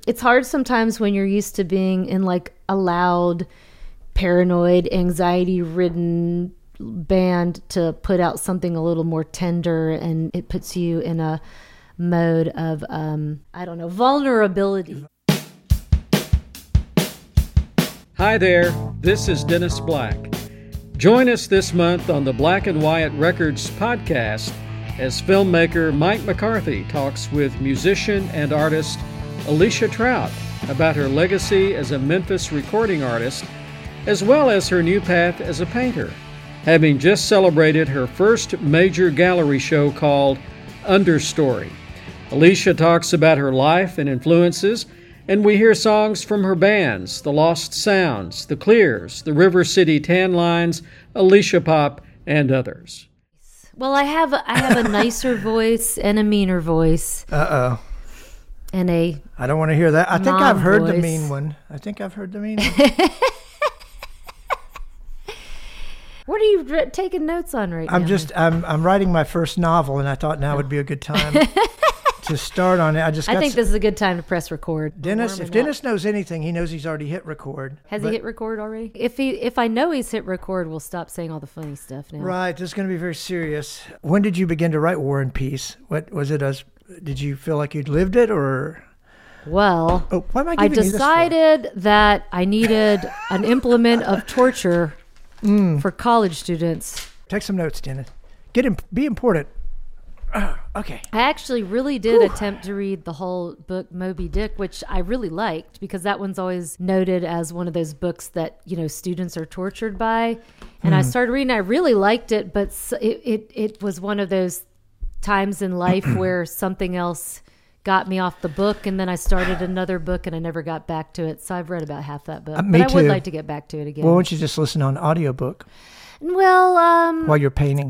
it's hard sometimes when you're used to being in like a loud, paranoid, anxiety-ridden band to put out something a little more tender, and it puts you in a mode of, vulnerability. Hi there, this is Dennis Black. Join us this month on the Black and Wyatt Records podcast as filmmaker Mike McCarthy talks with musician and artist Alicia Trout about her legacy as a Memphis recording artist, as well as her new path as a painter, having just celebrated her first major gallery show called Understory. Alicia talks about her life and influences, and we hear songs from her bands, The Lost Sounds, The Clears, the River City Tan Lines, Alicia Pop, and others. Well, I have a nicer voice and a meaner voice. Uh-oh. And I don't want to hear that. I think I've heard the voice. mean one. What are you taking notes on right now? I'm writing my first novel, and I thought now would be a good time to start on it. I think this is a good time to press record. Dennis, if Dennis knows anything, he knows he's already hit record. Has he hit record already? If I know he's hit record, we'll stop saying all the funny stuff now. Right, this is going to be very serious. When did you begin to write War and Peace? What was it? Did you feel like you'd lived it, or? Well, why am I decided that I needed an implement of torture for college students. Take some notes, Dennis. Be important. Okay. I actually really did attempt to read the whole book Moby Dick, which I really liked because that one's always noted as one of those books that, students are tortured by. And I started reading, I really liked it, but it was one of those times in life where something else got me off the book, and then I started another book and I never got back to it. So I've read about half that book, but I would like to get back to it again. Well, why don't you just listen on audiobook? Well, while you're painting,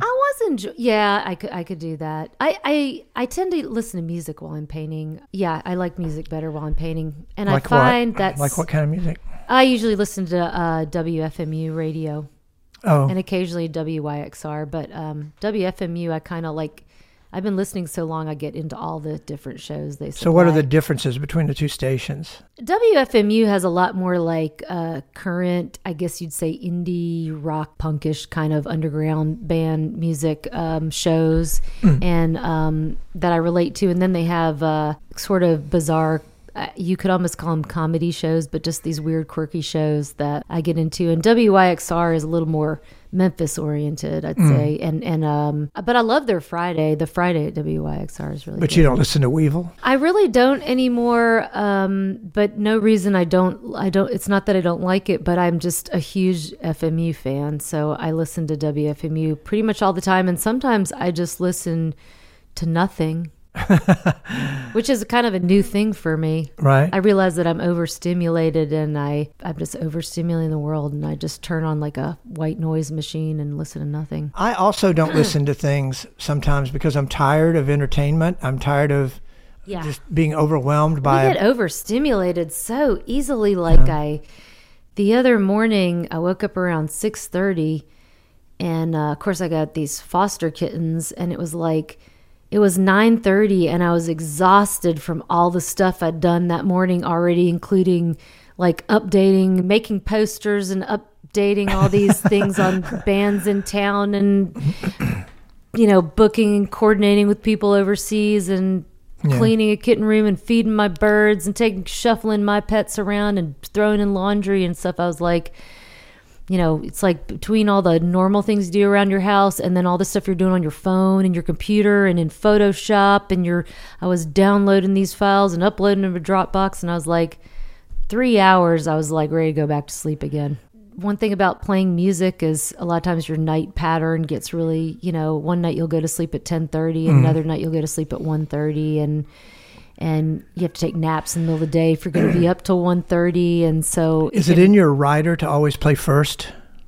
I could do that. I tend to listen to music while I'm painting. Yeah, I like music better while I'm painting, and I find that what kind of music? I usually listen to WFMU radio, and occasionally WYXR, but WFMU I kind of like. I've been listening so long, I get into all the different shows they supply. So what are the differences between the two stations? WFMU has a lot more like current, I guess you'd say indie rock punkish kind of underground band music shows and that I relate to. And then they have sort of bizarre, you could almost call them comedy shows, but just these weird quirky shows that I get into. And WYXR is a little more Memphis oriented, I'd say, and but I love their Friday. The Friday at WYXR is really. But good. You don't listen to Weevil? I really don't anymore. But no reason I don't. It's not that I don't like it, but I'm just a huge FMU fan, so I listen to WFMU pretty much all the time, and sometimes I just listen to nothing. Which is kind of a new thing for me. Right. I realize that I'm overstimulated and I'm just overstimulating the world, and I just turn on like a white noise machine and listen to nothing. I also don't listen to things sometimes because I'm tired of entertainment. I'm tired of just being overwhelmed by... I get overstimulated so easily. The other morning, I woke up around 6:30, and of course I got these foster kittens, and it was 9:30 and I was exhausted from all the stuff I'd done that morning already, including like making posters and updating all these things on bands in town, and, booking and coordinating with people overseas, and cleaning a kitten room and feeding my birds and shuffling my pets around and throwing in laundry and stuff. I was like, it's like between all the normal things you do around your house and then all the stuff you're doing on your phone and your computer and in Photoshop, and I was downloading these files and uploading them to Dropbox, and I was like 3 hours, I was like ready to go back to sleep again. One thing about playing music is a lot of times your night pattern gets really, one night you'll go to sleep at 10:30 and another night you'll go to sleep at 1:30, and you have to take naps in the middle of the day if you're going to be up till 1:30. And so is it in your rider to always play first?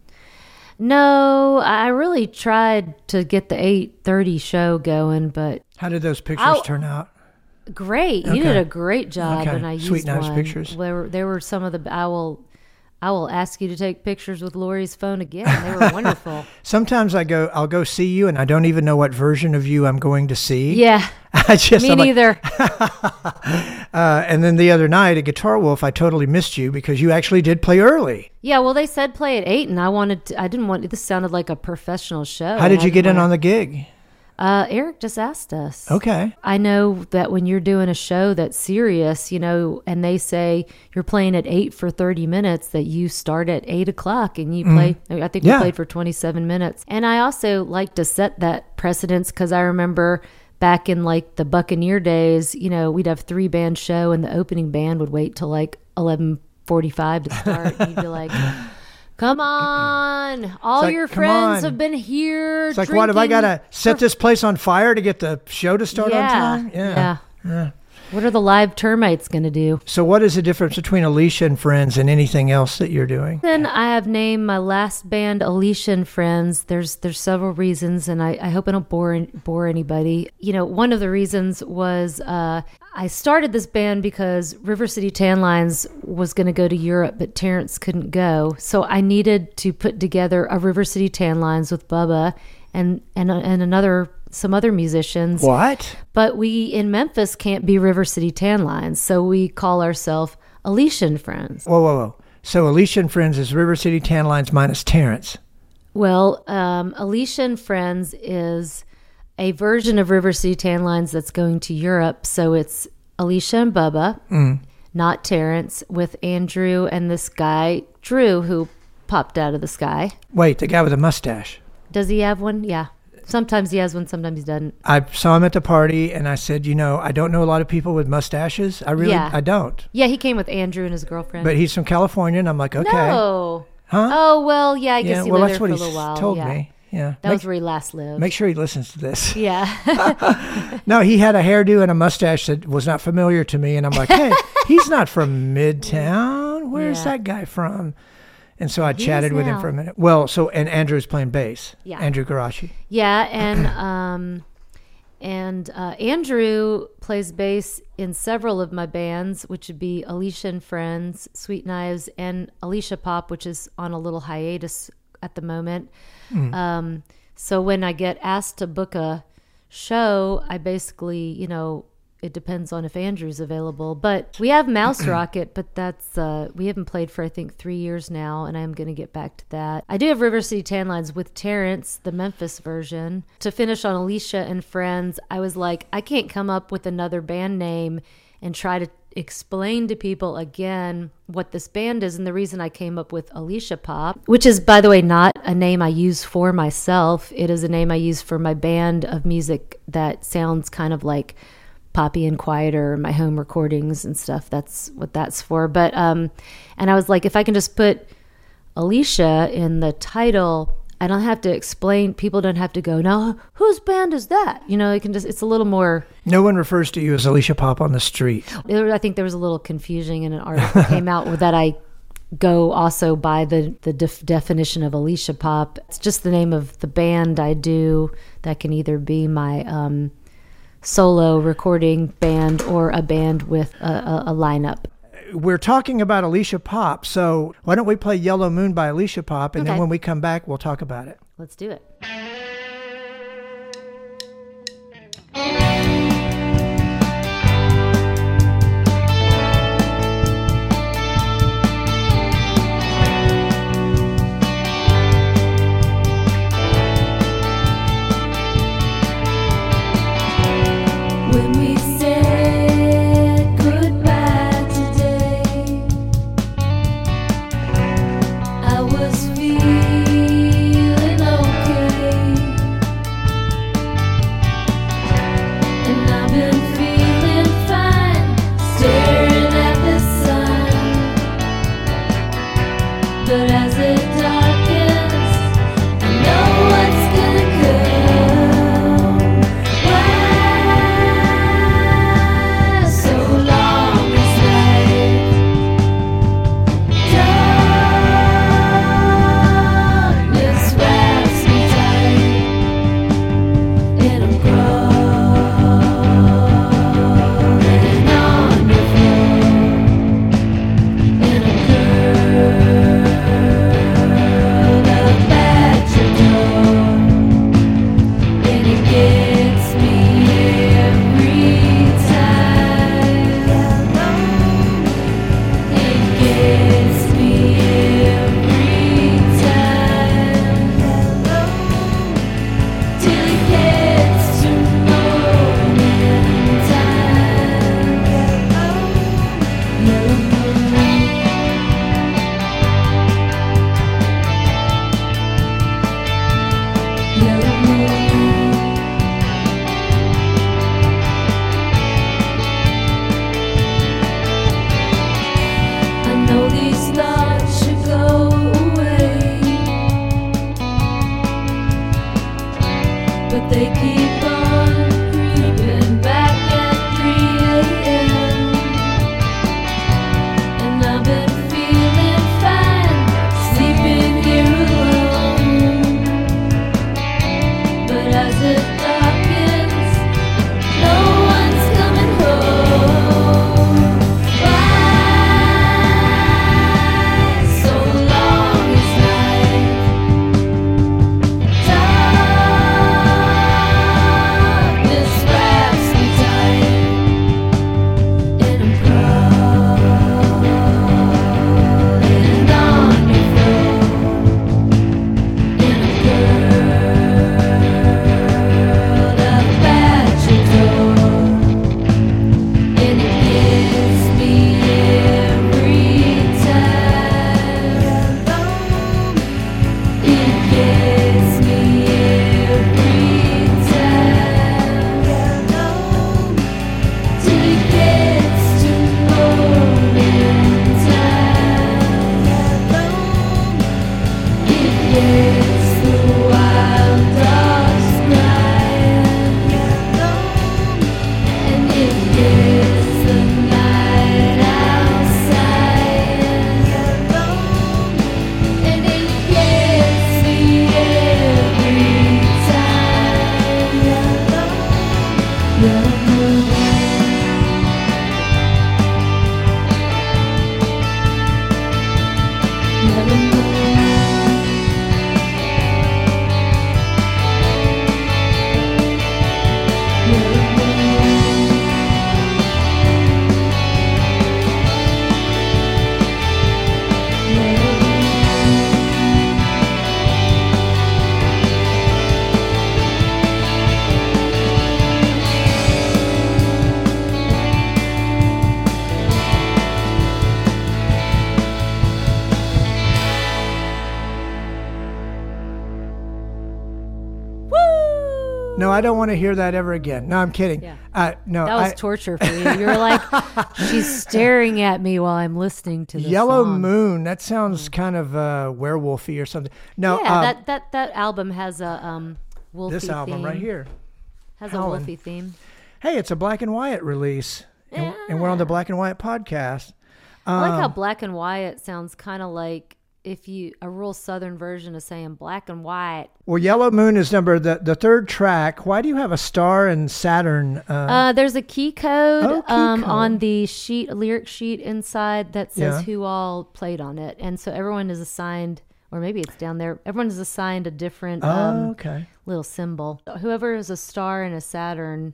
No, I really tried to get the 8:30 show going, but how did those pictures turn out? Great. You did a great job, and I used nice one. Pictures. There were some of the I will ask you to take pictures with Lori's phone again. They were wonderful. Sometimes I'll go see you, and I don't even know what version of you I'm going to see. Yeah. Me neither. And then the other night at Guitar Wolf, I totally missed you because you actually did play early. Yeah, well, they said play at 8, and I didn't want. This sounded like a professional show. How did you get in on the gig? Eric just asked us. Okay. I know that when you're doing a show that's serious, and they say you're playing at 8 for 30 minutes, that you start at 8 o'clock and you play. I think we played for 27 minutes. And I also like to set that precedence because I remember back in like the Buccaneer days, we'd have 3-band show and the opening band would wait till like 11:45 to start. And you'd be like, come on, all your friends have been here. It's like, what, have I got to set this place on fire to get the show to start on time? Yeah. What are the live termites going to do? So what is the difference between Alicia and Friends and anything else that you're doing? Then I have named my last band Alicia and Friends. There's several reasons, and I hope I don't bore anybody. One of the reasons was I started this band because River City Tan Lines was going to go to Europe, but Terrence couldn't go. So I needed to put together a River City Tan Lines with Bubba and some other musicians. What? But we in Memphis can't be River City Tan Lines, so we call ourselves Alicia and Friends. Whoa. So Alicia and Friends is River City Tan Lines minus Terrence. Well, Alicia and Friends is a version of River City Tan Lines that's going to Europe. So it's Alicia and Bubba, not Terrence, with Andrew and this guy, Drew, who popped out of the sky. Wait, the guy with the mustache. Does he have one? Yeah. Sometimes he has one, sometimes he doesn't. I saw him at the party, and I said, I don't know a lot of people with mustaches. I don't. Yeah, he came with Andrew and his girlfriend. But he's from California, and I'm like, okay. No. Huh? Oh, well, yeah, I guess he lived there for a little while. That's what he told me. Yeah. That was where he last lived. Make sure he listens to this. Yeah. No, he had a hairdo and a mustache that was not familiar to me, and I'm like, hey, he's not from Midtown. Where's that guy from? And so I chatted with him for a minute. Well, and Andrew's playing bass. Yeah. Andrew Garashi. Yeah, and Andrew plays bass in several of my bands, which would be Alicia and Friends, Sweet Knives, and Alicia Pop, which is on a little hiatus at the moment. So when I get asked to book a show, I basically, it depends on if Andrew's available. But we have Mouse Rocket, but that's we haven't played for I think 3 years now, and I'm going to get back to that. I do have River City Tan Lines with Terrence, the Memphis version. To finish on Alicia and Friends, I was like, I can't come up with another band name and try to explain to people again what this band is. And the reason I came up with Alicia Pop, which is, by the way, not a name I use for myself. It is a name I use for my band of music that sounds kind of like poppy and quieter, my home recordings and stuff. That's what that's for. But and I was like, if I can just put Alicia in the title, I don't have to explain. People don't have to go, now whose band is that? It can just, it's a little more. No one refers to you as Alicia Pop on the street. I think there was a little confusion in an article that came out with that I go also by the definition of Alicia Pop. It's just the name of the band I do that can either be my solo recording band or a band with a lineup. We're talking about Alicia Pop, so why don't we play Yellow Moon by Alicia Pop, and then when we come back, we'll talk about it. Let's do it. Feeling okay. No, I don't want to hear that ever again. No, I'm kidding. Yeah. No, that was torture for you. You were like, she's staring at me while I'm listening to this Yellow song. Moon. That sounds kind of werewolfy or something. No, yeah, that album has a wolfy this album theme. right here Has Howlin'. a wolfy theme. Hey, it's a Black and Wyatt release, and we're on the Black and Wyatt podcast. I like how Black and Wyatt sounds kind of like a real Southern version of saying black and white. Well, Yellow Moon is the third track. Why do you have a star and Saturn? There's a key code, key code. on the lyric sheet inside that says who all played on it. And so everyone is assigned, or maybe it's down there, everyone is assigned a different little symbol. Whoever is a star and a Saturn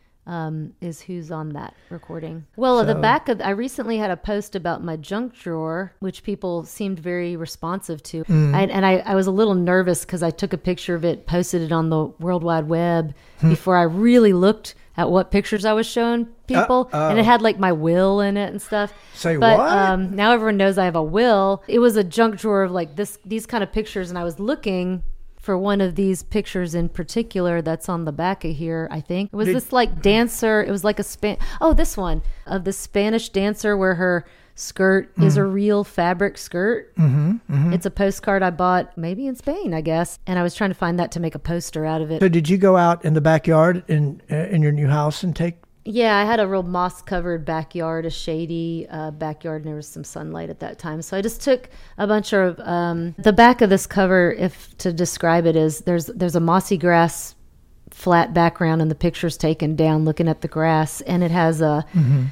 is who's on that recording. Well, at the back of, I recently had a post about my junk drawer, which people seemed very responsive to. I was a little nervous because I took a picture of it, posted it on the World Wide Web before I really looked at what pictures I was showing people. And it had like my will in it and stuff. Say but, what? Now everyone knows I have a will. It was a junk drawer of like these kind of pictures, and I was looking for one of these pictures in particular that's on the back of here, I think. It was this like dancer, it was like this one, of the Spanish dancer where her skirt is a real fabric skirt. It's a postcard I bought maybe in Spain, I guess. And I was trying to find that to make a poster out of it. So did you go out in the backyard in your new house and take? Yeah, I had a real moss-covered backyard, a shady backyard, and there was some sunlight at that time. So I just took a bunch of the back of this cover. If to describe it, is there's a mossy grass flat background, and the picture's taken down, looking at the grass, and it has a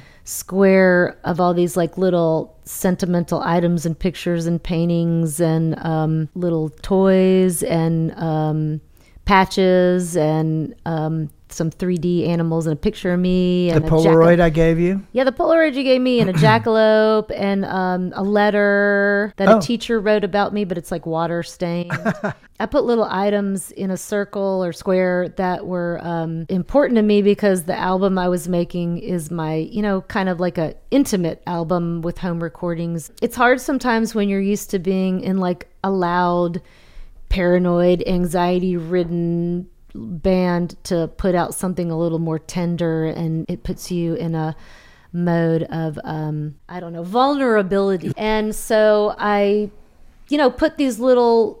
square of all these like little sentimental items and pictures and paintings and little toys and patches and some 3D animals and a picture of me. And the Polaroid I gave you? Yeah, the Polaroid you gave me, and a jackalope, and a letter that a teacher wrote about me, but it's like water stained. I put little items in a circle or square that were important to me because the album I was making is my, kind of like a intimate album with home recordings. It's hard sometimes when you're used to being in like a loud, paranoid, anxiety-ridden band to put out something a little more tender, and it puts you in a mode of vulnerability. And so I put these little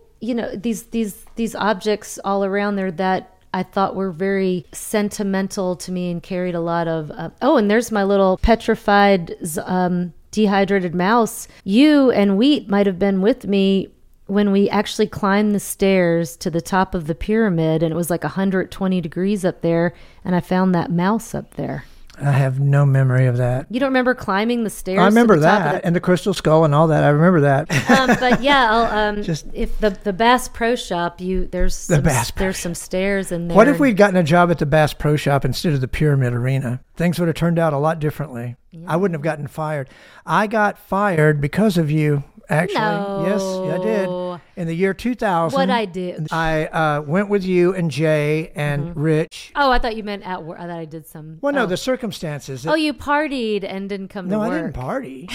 these objects all around there that I thought were very sentimental to me and carried a lot of and there's my little petrified dehydrated mouse. You and Wheat might have been with me when we actually climbed the stairs to the top of the pyramid, and it was like 120 degrees up there, and I found that mouse up there. I have no memory of that. You don't remember climbing the stairs? I remember to the top that, and the crystal skull and all that. I remember that. But yeah, if the Bass Pro Shop, there's some stairs in there. What if we'd gotten a job at the Bass Pro Shop instead of the Pyramid Arena? Things would have turned out a lot differently. Yeah. I wouldn't have gotten fired. I got fired because of you. Actually, no. Yes, I did. In the year 2000. What I did? I went with you and Jay and Rich. Oh, I thought you meant at work. I thought I did some. Well, no, the circumstances. You partied and didn't come to work. No, I didn't party.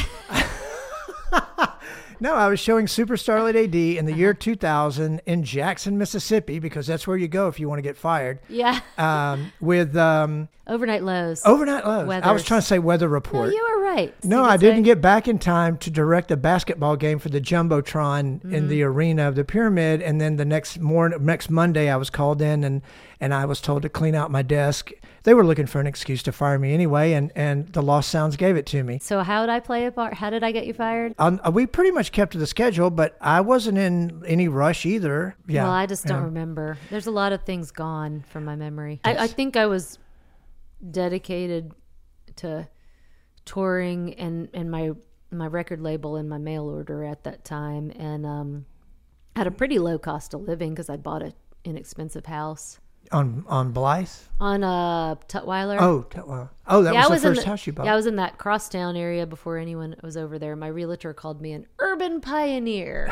No, I was showing Super Starlight AD in the year 2000 in Jackson, Mississippi, because that's where you go if you want to get fired. Yeah. With Overnight Lows. Overnight Lows. Weathers. I was trying to say Weather Report. No, you were right. No, I didn't get back in time to direct a basketball game for the Jumbotron in the arena of the Pyramid. And then the next Monday, I was called in and I was told to clean out my desk. They were looking for an excuse to fire me anyway, and the Lost Sounds gave it to me. So how did I play a part? How did I get you fired? We pretty much kept to the schedule, but I wasn't in any rush either. Yeah. Well, I just don't remember. There's a lot of things gone from my memory. Yes. I think I was dedicated to touring and my record label and my mail order at that time, and had a pretty low cost of living because I bought an inexpensive house. On Blythe? On Tutwiler. Oh, Tutwiler. Oh, that was the first house you bought. Yeah, I was in that crosstown area before anyone was over there. My realtor called me an urban pioneer.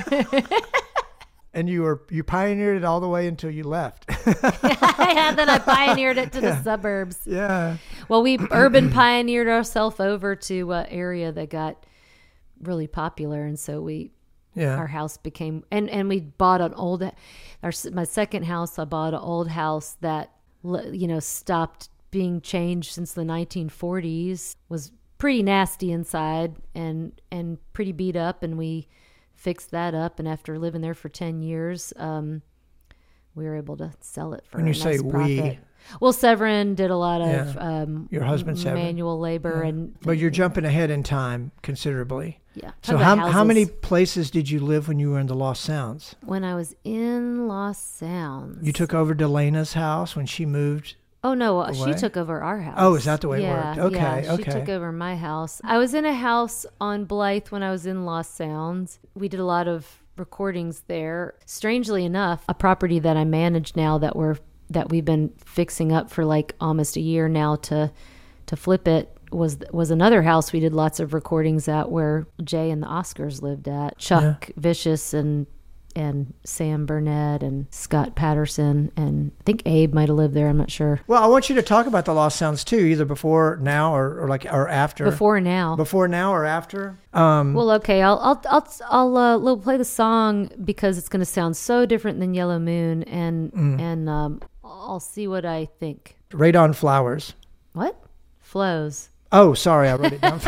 And you pioneered it all the way until you left. Yeah, then I pioneered it to the suburbs. Yeah. Well, we urban pioneered ourselves over to an area that got really popular, and so we Yeah. our house became, and we bought an old, my second house, I bought an old house that, stopped being changed since the 1940s, was pretty nasty inside and pretty beat up, and we fixed that up. And after living there for 10 years, we were able to sell it for when you a say nice profit. We, well, Severin did a lot of your husband Severin, manual labor, but you're jumping ahead in time considerably. Yeah. So how many places did you live when you were in the Lost Sounds? When I was in Lost Sounds, you took over Delena's house when she moved. Oh no, away? She took over our house. Oh, is that the way it worked? Okay, yeah, she took over my house. I was in a house on Blythe when I was in Lost Sounds. We did a lot of recordings there. Strangely enough, a property that I manage now that we've been fixing up for like almost a year now to flip it was another house we did lots of recordings at, where Jay and the Oscars lived at. Chuck Vicious and Sam Burnett and Scott Patterson, and I think Abe might have lived there. I'm not sure. Well, I want you to talk about the Lost Sounds too, either before now or after. Before now or after. Well, okay, I'll play the song because it's going to sound so different than Yellow Moon, and I'll see what I think. Radon Flowers. What? Flows. Oh, sorry, I wrote it down.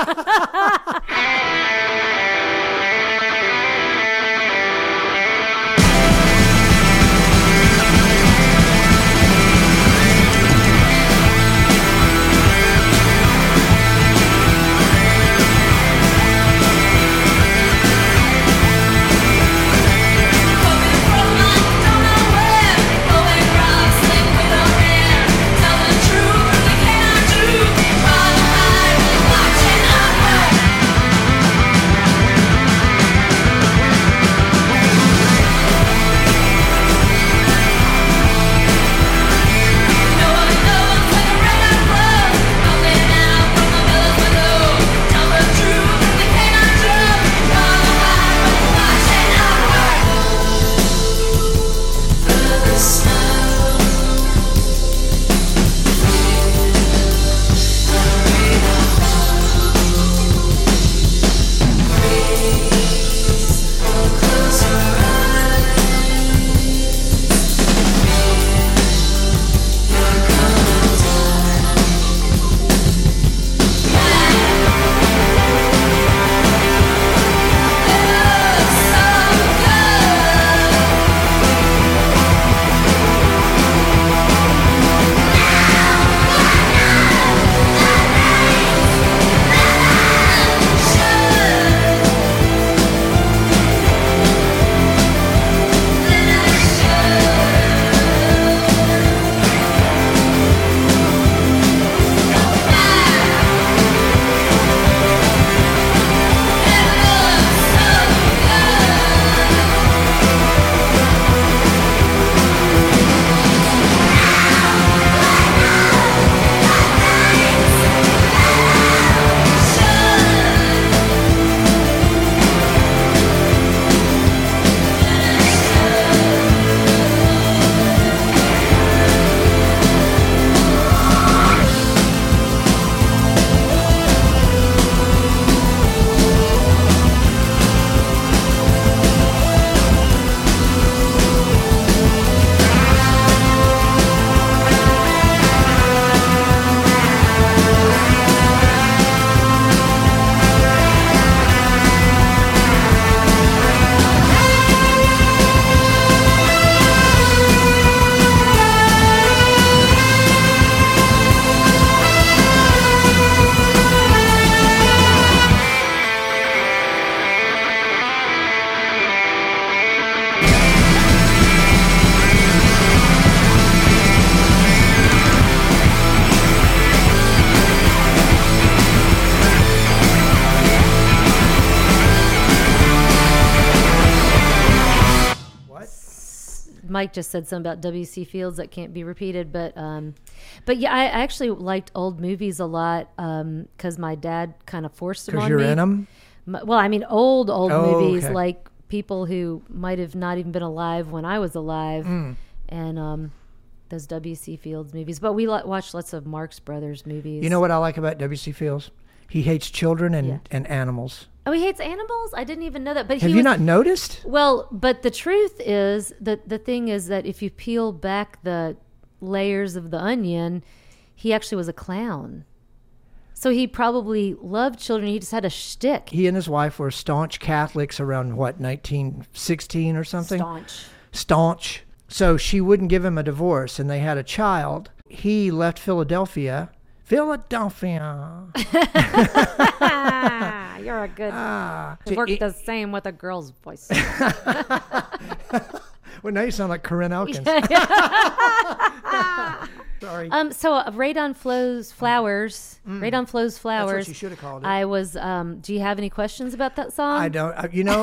Mike just said something about W.C. Fields that can't be repeated, but yeah, I actually liked old movies a lot because my dad kind of forced them on me. Because you're in them? Well, I mean, old movies, okay. like people who might have not even been alive when I was alive, and those W.C. Fields movies. But we watched lots of Marx Brothers movies. You know what I like about W.C. Fields? He hates children and animals. Oh, he hates animals? I didn't even know that. But Have you not noticed? Well, but the truth is that the thing is that if you peel back the layers of the onion, he actually was a clown. So he probably loved children. He just had a shtick. He and his wife were staunch Catholics around, 1916 or something? Staunch. So she wouldn't give him a divorce, and they had a child. He left Philadelphia. You're a good... it worked the same with a girl's voice. Well, now you sound like Corinne Elkins. Sorry. So Radon Flows Flowers. Radon Flows Flowers. That's what you should have called it. I was. Do you have any questions about that song? I don't.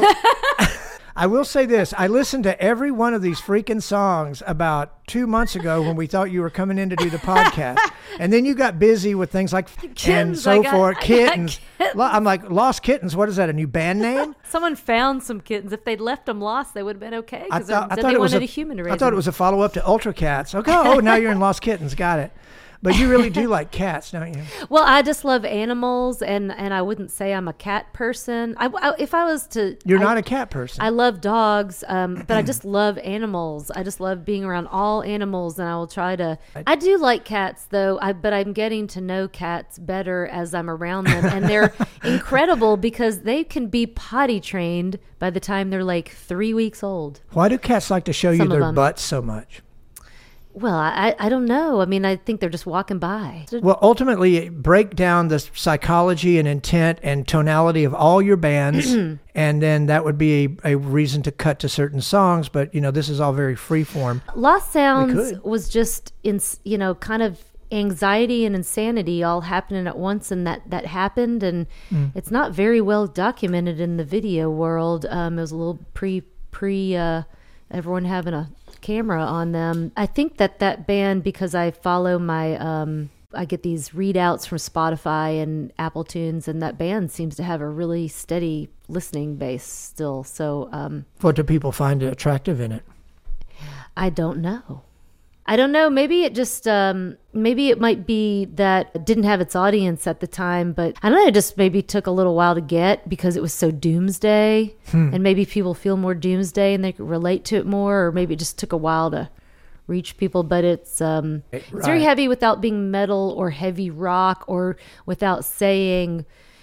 I will say this. I listened to every one of these freaking songs about 2 months ago when we thought you were coming in to do the podcast. And then you got busy with things like kittens, and so forth. Kittens. I'm like, Lost Kittens. What is that, a new band name? Someone found some kittens. If they'd left them lost, they would have been okay. I thought they wanted a human to raise I thought it was a follow-up to Ultra Cats. Okay, now you're in Lost Kittens. Got it. But you really do like cats, don't you? Well, I just love animals, and I wouldn't say I'm a cat person. If I was to... You're not a cat person. I love dogs, but I just love animals. I just love being around all animals, and I will try to... I do like cats, though, but I'm getting to know cats better as I'm around them, and they're incredible because they can be potty trained by the time they're like 3 weeks old. Why do cats like to show you their butts so much? Well, I don't know. I mean, I think they're just walking by. Well, ultimately, break down the psychology and intent and tonality of all your bands, and then that would be a reason to cut to certain songs. But, this is all very freeform. Lost Sounds was just, kind of anxiety and insanity all happening at once, and that happened. And it's not very well documented in the video world. It was a little pre everyone having a camera on them. I think that band, because I follow I get these readouts from Spotify and Apple Tunes, and that band seems to have a really steady listening base still. So, what do people find attractive in it? I don't know. Maybe it just, maybe it might be that it didn't have its audience at the time, but I don't know, it just maybe took a little while to get because it was so doomsday, and maybe people feel more doomsday and they could relate to it more, or maybe it just took a while to reach people. But it's very heavy without being metal or heavy rock, or without saying,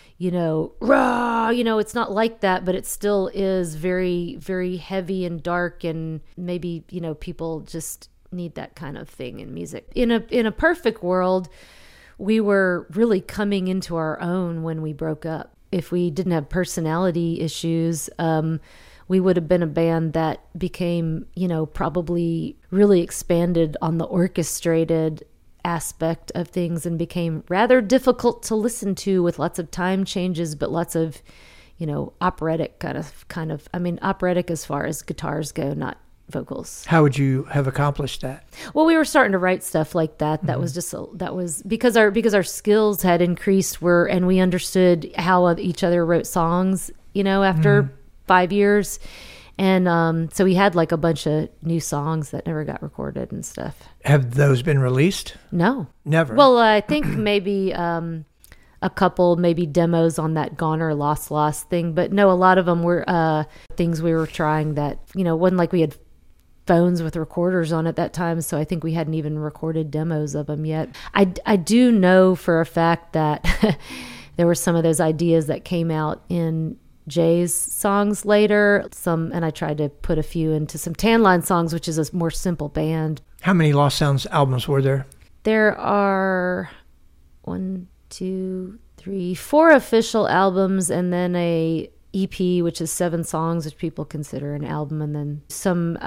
rah, it's not like that, but it still is very, very heavy and dark, and maybe, people just need that kind of thing in music. In a perfect world, we were really coming into our own when we broke up. If we didn't have personality issues, we would have been a band that became, probably really expanded on the orchestrated aspect of things and became rather difficult to listen to, with lots of time changes, but lots of, operatic kind of, operatic as far as guitars go, not vocals. How would you have accomplished that? Well, we were starting to write stuff like that. That was just that was because our skills had increased. And we understood how each other wrote songs. After 5 years, and so we had like a bunch of new songs that never got recorded and stuff. Have those been released? No, never. Well, I think maybe a couple, maybe demos on that Gone or Lost thing, but no, a lot of them were things we were trying that wasn't like we had phones with recorders on at that time, so I think we hadn't even recorded demos of them yet. I do know for a fact that there were some of those ideas that came out in Jay's songs later, and I tried to put a few into some Tan Line songs, which is a more simple band. How many Lost Sounds albums were there? There are 1, 2, 3, 4 official albums, and then a EP, which is 7 songs, which people consider an album, and then some 2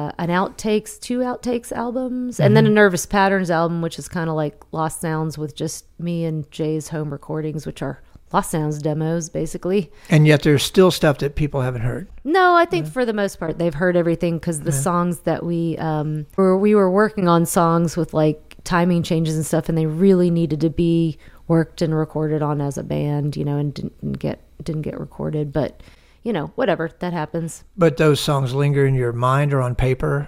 outtakes albums, and then a Nervous Patterns album, which is kind of like Lost Sounds with just me and Jay's home recordings, which are Lost Sounds demos, basically. And yet there's still stuff that people haven't heard. No, I think for the most part they've heard everything, because the songs that we were working on songs with like timing changes and stuff, and they really needed to be worked and recorded on as a band, and didn't get recorded, but whatever, that happens. But those songs linger in your mind or on paper?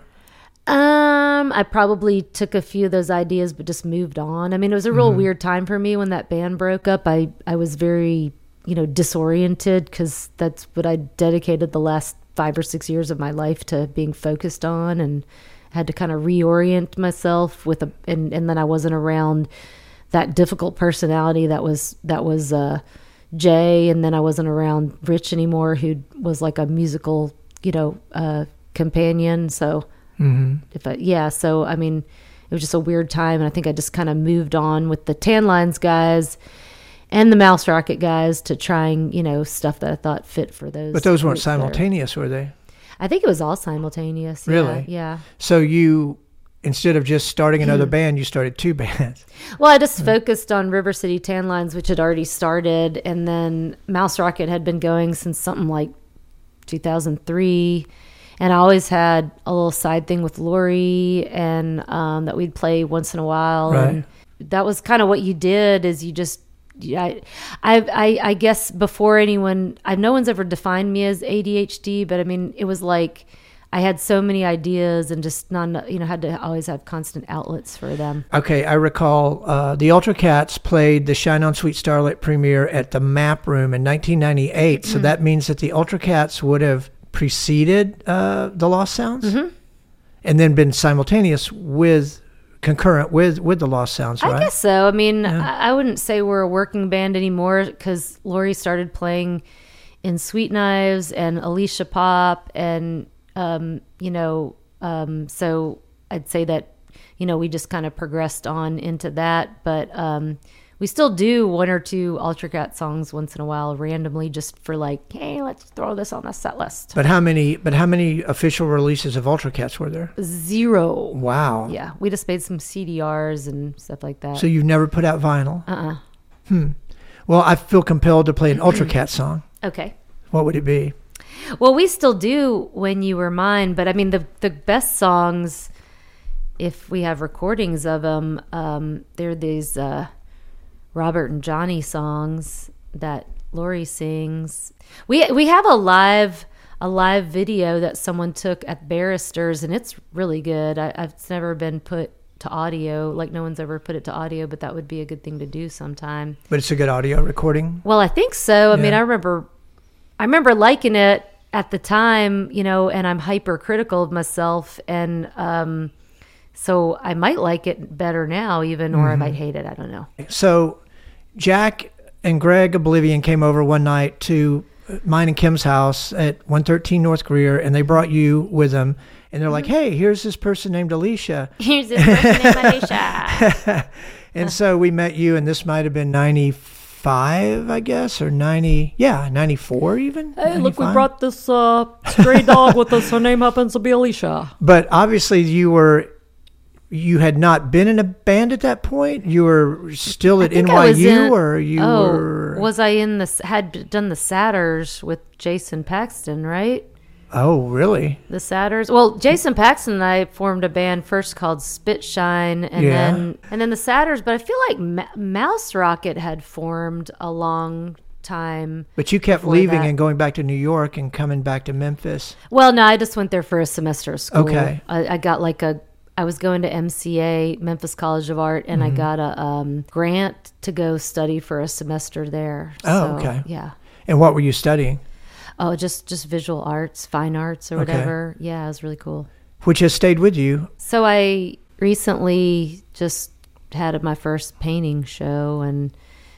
I probably took a few of those ideas but just moved on. It was a real weird time for me when that band broke up. I was very disoriented, because that's what I dedicated the last 5 or 6 years of my life to being focused on, and had to kind of reorient myself and then I wasn't around that difficult personality that was Jay, and then I wasn't around Rich anymore, who was like a musical, companion. So so I mean, it was just a weird time, and I think I just kind of moved on with the Tan Lines guys and the Mouse Rocket guys to trying, stuff that I thought fit for those. But those weren't simultaneous, were they? I think it was all simultaneous. Really? Yeah. So you, instead of just starting another band, you started 2 bands. Well, I just focused on River City Tan Lines, which had already started, and then Mouse Rocket had been going since something like 2003. And I always had a little side thing with Lori, and that we'd play once in a while. Right. And that was kind of what you did, is you just, I guess before anyone, no one's ever defined me as ADHD, but I mean, it was like I had so many ideas and just had to always have constant outlets for them. Okay, I recall the Ultra Cats played the Shine On Sweet Starlight premiere at the Map Room in 1998. So that means that the Ultra Cats would have preceded the Lost Sounds, and then been concurrent with the Lost Sounds, right? I guess so. I mean, I wouldn't say we're a working band anymore, because Lori started playing in Sweet Knives and Alicia Pop, and so I'd say that we just kind of progressed on into that, but we still do 1 or 2 Ultra Cat songs once in a while, randomly, just for like, hey, let's throw this on the set list. But how many official releases of Ultra Cats were there? 0. Wow. Yeah, we just made some CDRs and stuff like that. So you've never put out vinyl? Well, I feel compelled to play an Ultra Cat song. Okay. What would it be? Well, we still do When You Were Mine, but I mean, the best songs, if we have recordings of them, they're these Robert and Johnny songs that Lori sings. We have a live video that someone took at Barristers, and it's really good. It's never been put to audio, like no one's ever put it to audio, but that would be a good thing to do sometime. But it's a good audio recording? Well, I think so. I mean, I remember liking it at the time, and I'm hypercritical of myself, and so I might like it better now even, or I might hate it. I don't know. So Jack and Greg Oblivion came over one night to mine and Kim's house at 113 North Greer, and they brought you with them, and they're like, hey, here's this person named Alicia. Here's this person named Alicia. And so we met you, and this might have been 95, I guess, or 94 even. Hey, 95? Look, we brought this stray dog with us. Her name happens to be Alicia. But obviously you had not been in a band at that point? You were still at NYU, or you were... Was I had done the Satyrs with Jason Paxton, right? Oh, really? The Satyrs. Well, Jason Paxton and I formed a band first called Spitshine, and then the Satyrs. But I feel like Mouse Rocket had formed a long time. But you kept leaving and going back to New York and coming back to Memphis. Well, no, I just went there for a semester of school. Okay. I got I was going to MCA, Memphis College of Art, and I got a grant to go study for a semester there. Oh, okay. Yeah. And what were you studying? Oh, just visual arts, fine arts, or whatever. Yeah, it was really cool. Which has stayed with you. So I recently just had my first painting show, and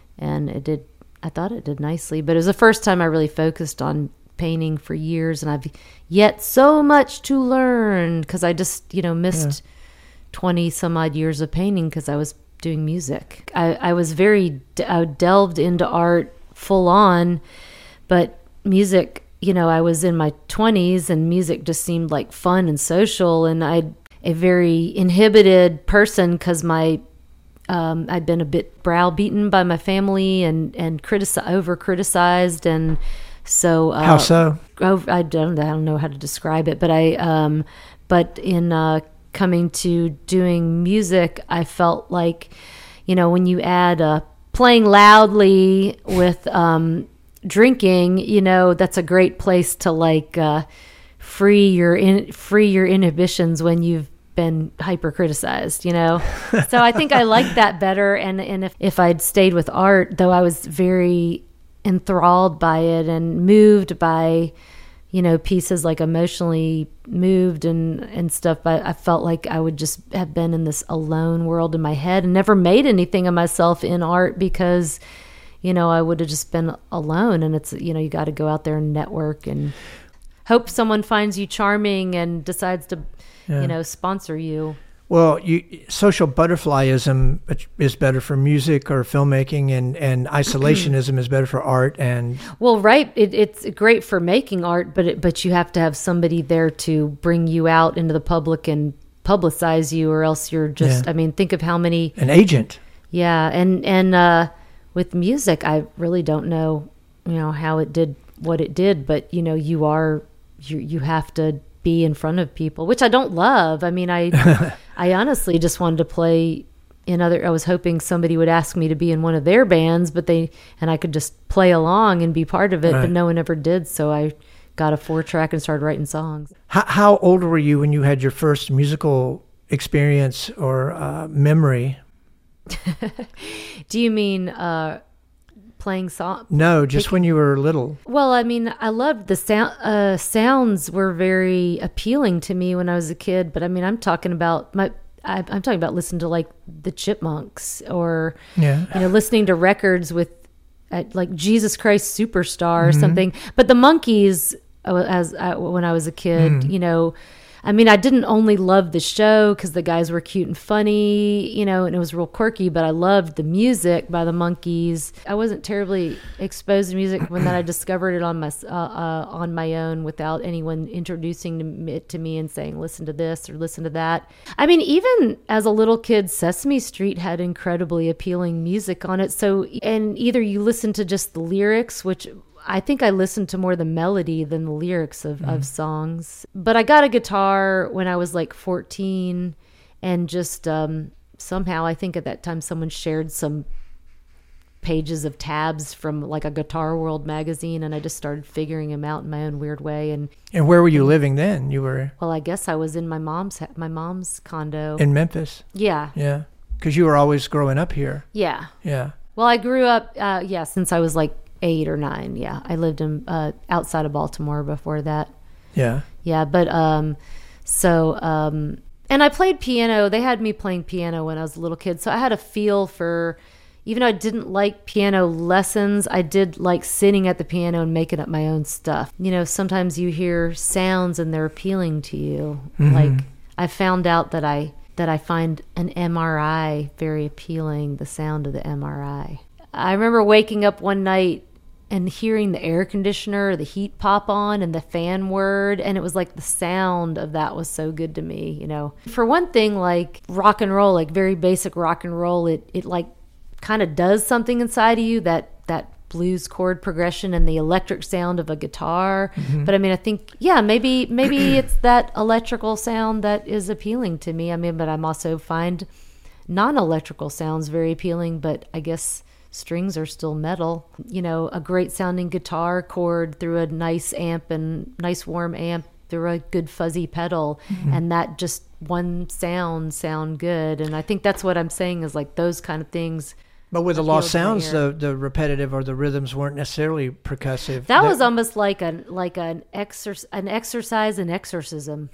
I thought it did nicely, but it was the first time I really focused on painting for years, and I've yet so much to learn, because I just missed 20 some odd years of painting because I was doing music. I was I delved into art full on, but music, I was in my 20s, and music just seemed like fun and social, and I'm a very inhibited person because I'd been a bit browbeaten by my family and over criticized, and so how so? I don't know how to describe it, but but in coming to doing music, I felt like, when you add playing loudly with drinking, that's a great place to free your inhibitions when you've been hyper criticized, So I think I liked that better. And if I'd stayed with art, though I was very enthralled by it and moved by, pieces, like emotionally moved and stuff. But I felt like I would just have been in this alone world in my head and never made anything of myself in art because, I would have just been alone. And it's, you got to go out there and network and hope someone finds you charming and decides to, sponsor you. Well, social butterflyism is better for music or filmmaking, and isolationism is better for art. And well, right, it's great for making art, but you have to have somebody there to bring you out into the public and publicize you, or else you're just. Yeah. I mean, think of how many an agent. Yeah, and with music, I really don't know, how it did what it did, but you have to be in front of people, which I don't love. I mean, I honestly just wanted to play in other. I was hoping somebody would ask me to be in one of their bands, and I could just play along and be part of it, right. But no one ever did. So I got a 4-track and started writing songs. How old were you when you had your first musical experience or memory? Do you mean playing songs? No, just when you were little. Well, I mean, I loved the sound. Sounds were very appealing to me when I was a kid. But I mean, I'm talking about listening to like the Chipmunks, or listening to records with like Jesus Christ Superstar or something. But the Monkees, when I was a kid, I mean, I didn't only love the show because the guys were cute and funny, and it was real quirky, but I loved the music by the Monkees. I wasn't terribly exposed to music when I discovered it on my own without anyone introducing it to me and saying, listen to this or listen to that. I mean, even as a little kid, Sesame Street had incredibly appealing music on it. So, and either you listen to just the lyrics, which I think I listened to more the melody than the lyrics of songs. But I got a guitar when I was like 14, and just somehow I think at that time someone shared some pages of tabs from like a Guitar World magazine, and I just started figuring them out in my own weird way. And where were you living then? You were... Well, I guess I was in my mom's condo. In Memphis? Yeah. Yeah. Because you were always growing up here. Yeah. Yeah. Well, I grew up, since I was like 8 or 9. Yeah, I lived in outside of Baltimore before that. Yeah. Yeah, but and I played piano. They had me playing piano when I was a little kid, so I had a feel for. Even though I didn't like piano lessons, I did like sitting at the piano and making up my own stuff. Sometimes you hear sounds and they're appealing to you. Mm-hmm. Like I found out that I find an MRI very appealing. The sound of the MRI. I remember waking up one night and hearing the air conditioner, the heat pop on, and the fan word, and it was like the sound of that was so good to me, For one thing, like rock and roll, like very basic rock and roll, it like kind of does something inside of you, that blues chord progression and the electric sound of a guitar. Mm-hmm. But I mean, I think, maybe it's that electrical sound that is appealing to me. I mean, but I'm also find non-electrical sounds very appealing, but I guess strings are still metal. A great sounding guitar chord through a nice warm amp through a good fuzzy pedal, and that just one sound good. And I think that's what I'm saying is like those kind of things. But with the lost sounds, the repetitive or the rhythms weren't necessarily percussive. That was almost like an exercise in exorcism.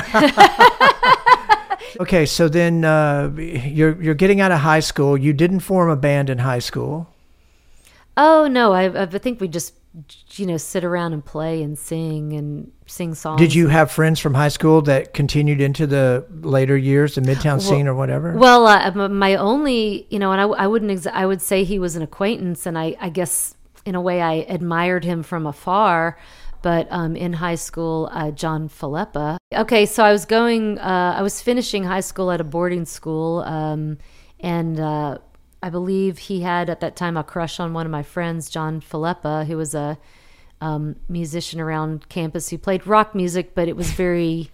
Okay, so then you're getting out of high school. You didn't form a band in high school. Oh no, I think we just sit around and play and sing songs. Did you have friends from high school that continued into the later years, the Midtown scene or whatever? Well, my only, and I would say he was an acquaintance, and I guess in a way I admired him from afar. But in high school, John Filippa. Okay, so I was finishing high school at a boarding school, and I believe he had at that time a crush on one of my friends, John Filippa, who was a musician around campus who played rock music, but it was very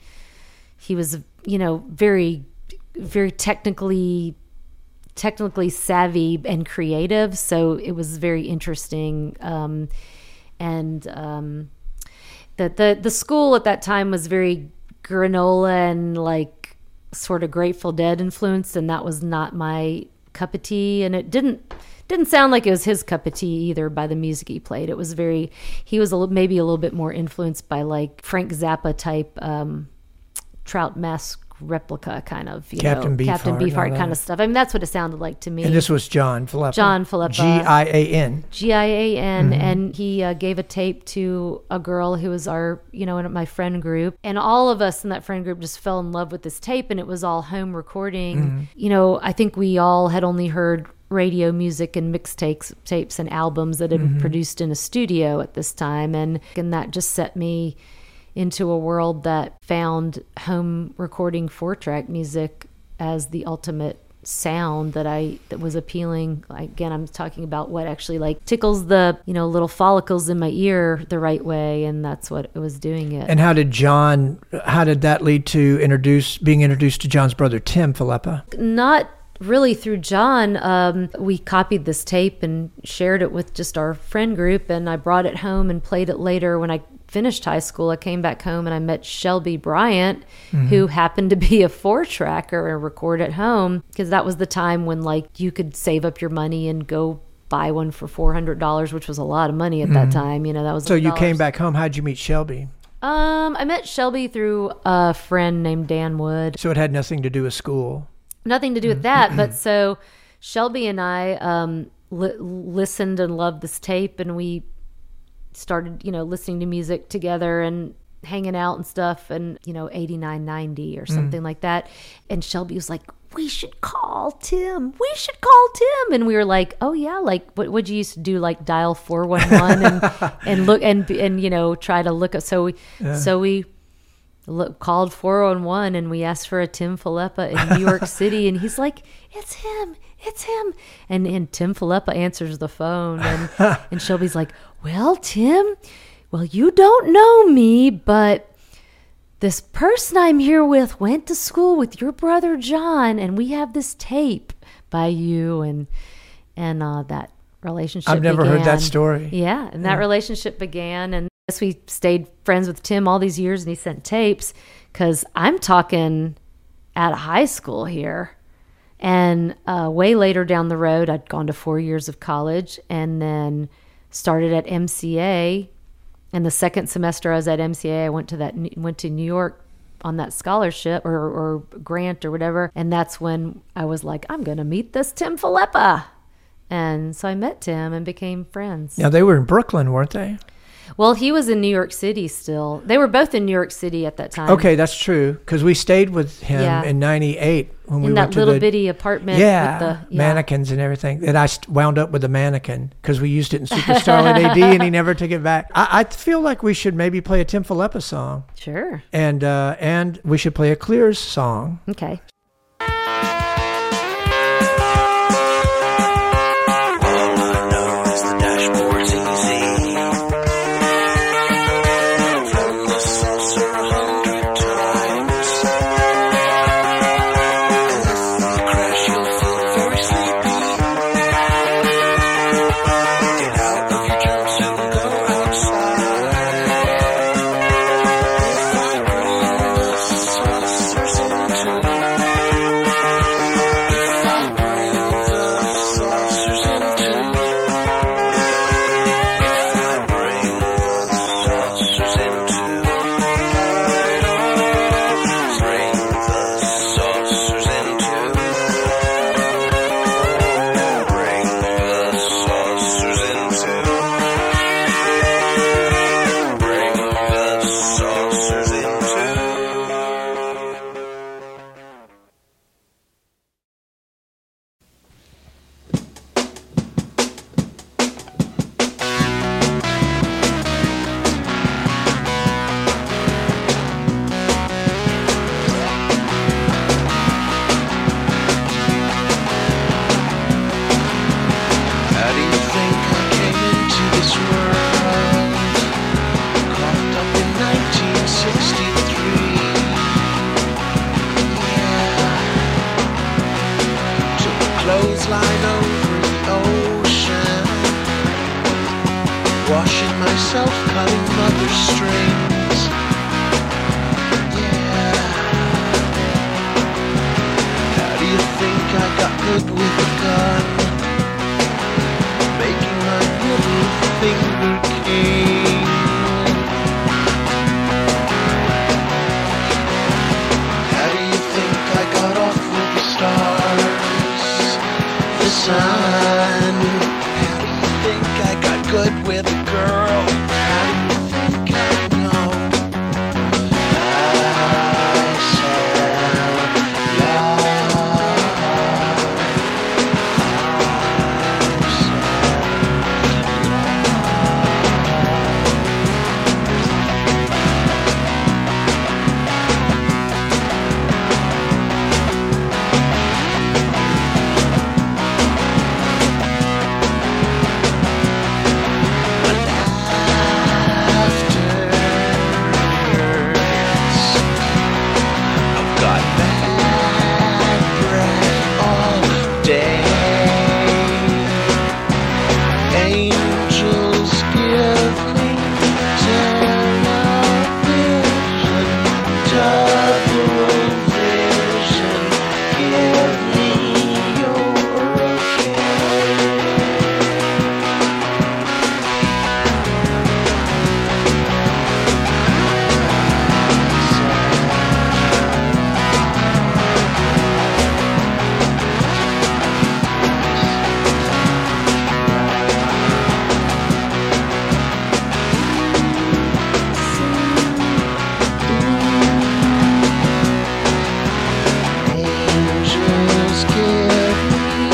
very, very technically savvy and creative. So it was very interesting, the school at that time was very granola and like sort of Grateful Dead influenced, and that was not my cup of tea, and it didn't didn't sound like it was his cup of tea either by the music he played. It was he was maybe a little bit more influenced by like Frank Zappa type Trout Mask replica kind of, Captain Beefheart kind of stuff. I mean, that's what it sounded like to me. And this was John Philippa. Gian. Gian, and he gave a tape to a girl who was in my friend group, and all of us in that friend group just fell in love with this tape, and it was all home recording. I think we all had only heard radio music and tapes and albums that had been produced in a studio at this time, and that just set me into a world that found home recording 4-track music as the ultimate sound that was appealing. Again, I'm talking about what actually like tickles the little follicles in my ear the right way, and that's what it was doing it. And how did that lead to being introduced to John's brother Tim Philippa? Not really through John. We copied this tape and shared it with just our friend group, and I brought it home and played it later when I finished high school. I came back home and I met Shelby Bryant, who happened to be a 4-tracker and record at home, because that was the time when like you could save up your money and go buy one for $400, which was a lot of money at that time. That was so you came back home. How'd you meet Shelby? I met Shelby through a friend named Dan Wood. So it had nothing to do with school. Nothing to do with that, but so Shelby and I listened and loved this tape, and we started, listening to music together and hanging out and stuff, and 89, 90 or something like that. And Shelby was like, we should call Tim. And we were like, oh yeah, like what you used to do, like dial 411 and look and try to look up. So we called 411 and we asked for a Tim Philippa in New York City, and he's like, it's him. And Tim Philippa answers the phone, and Shelby's like, well, Tim, you don't know me, but this person I'm here with went to school with your brother John, and we have this tape by you, and that relationship I've never heard that story. Yeah, and that relationship began, and as we stayed friends with Tim all these years, and he sent tapes, because I'm talking out of high school here. And way later down the road, I'd gone to 4 years of college and then started at MCA. And the second semester I was at MCA, I went to New York on that scholarship or grant or whatever. And that's when I was like, I'm going to meet this Tim Philippa. And so I met Tim and became friends. Now, they were in Brooklyn, weren't they? Well, he was in New York City still. They were both in New York City at that time. Okay, that's true. Because we stayed with him in 98 when we went to that little bitty apartment with the mannequins and everything. And I wound up with a mannequin because we used it in Super Starlight AD and he never took it back. I feel like we should maybe play a Tim Philippa song. Sure. And we should play a Clears song. Okay. clothesline over the ocean, washing myself, cutting mother strings. Yeah. How do you think I got good with a gun? Finger King. How do you think I got off with the stars? The sun. How do you think I got good with a girl? How do you think I know? I said I've got bad breath all day. Angels give me television, double vision. Give me your okay. Angels give me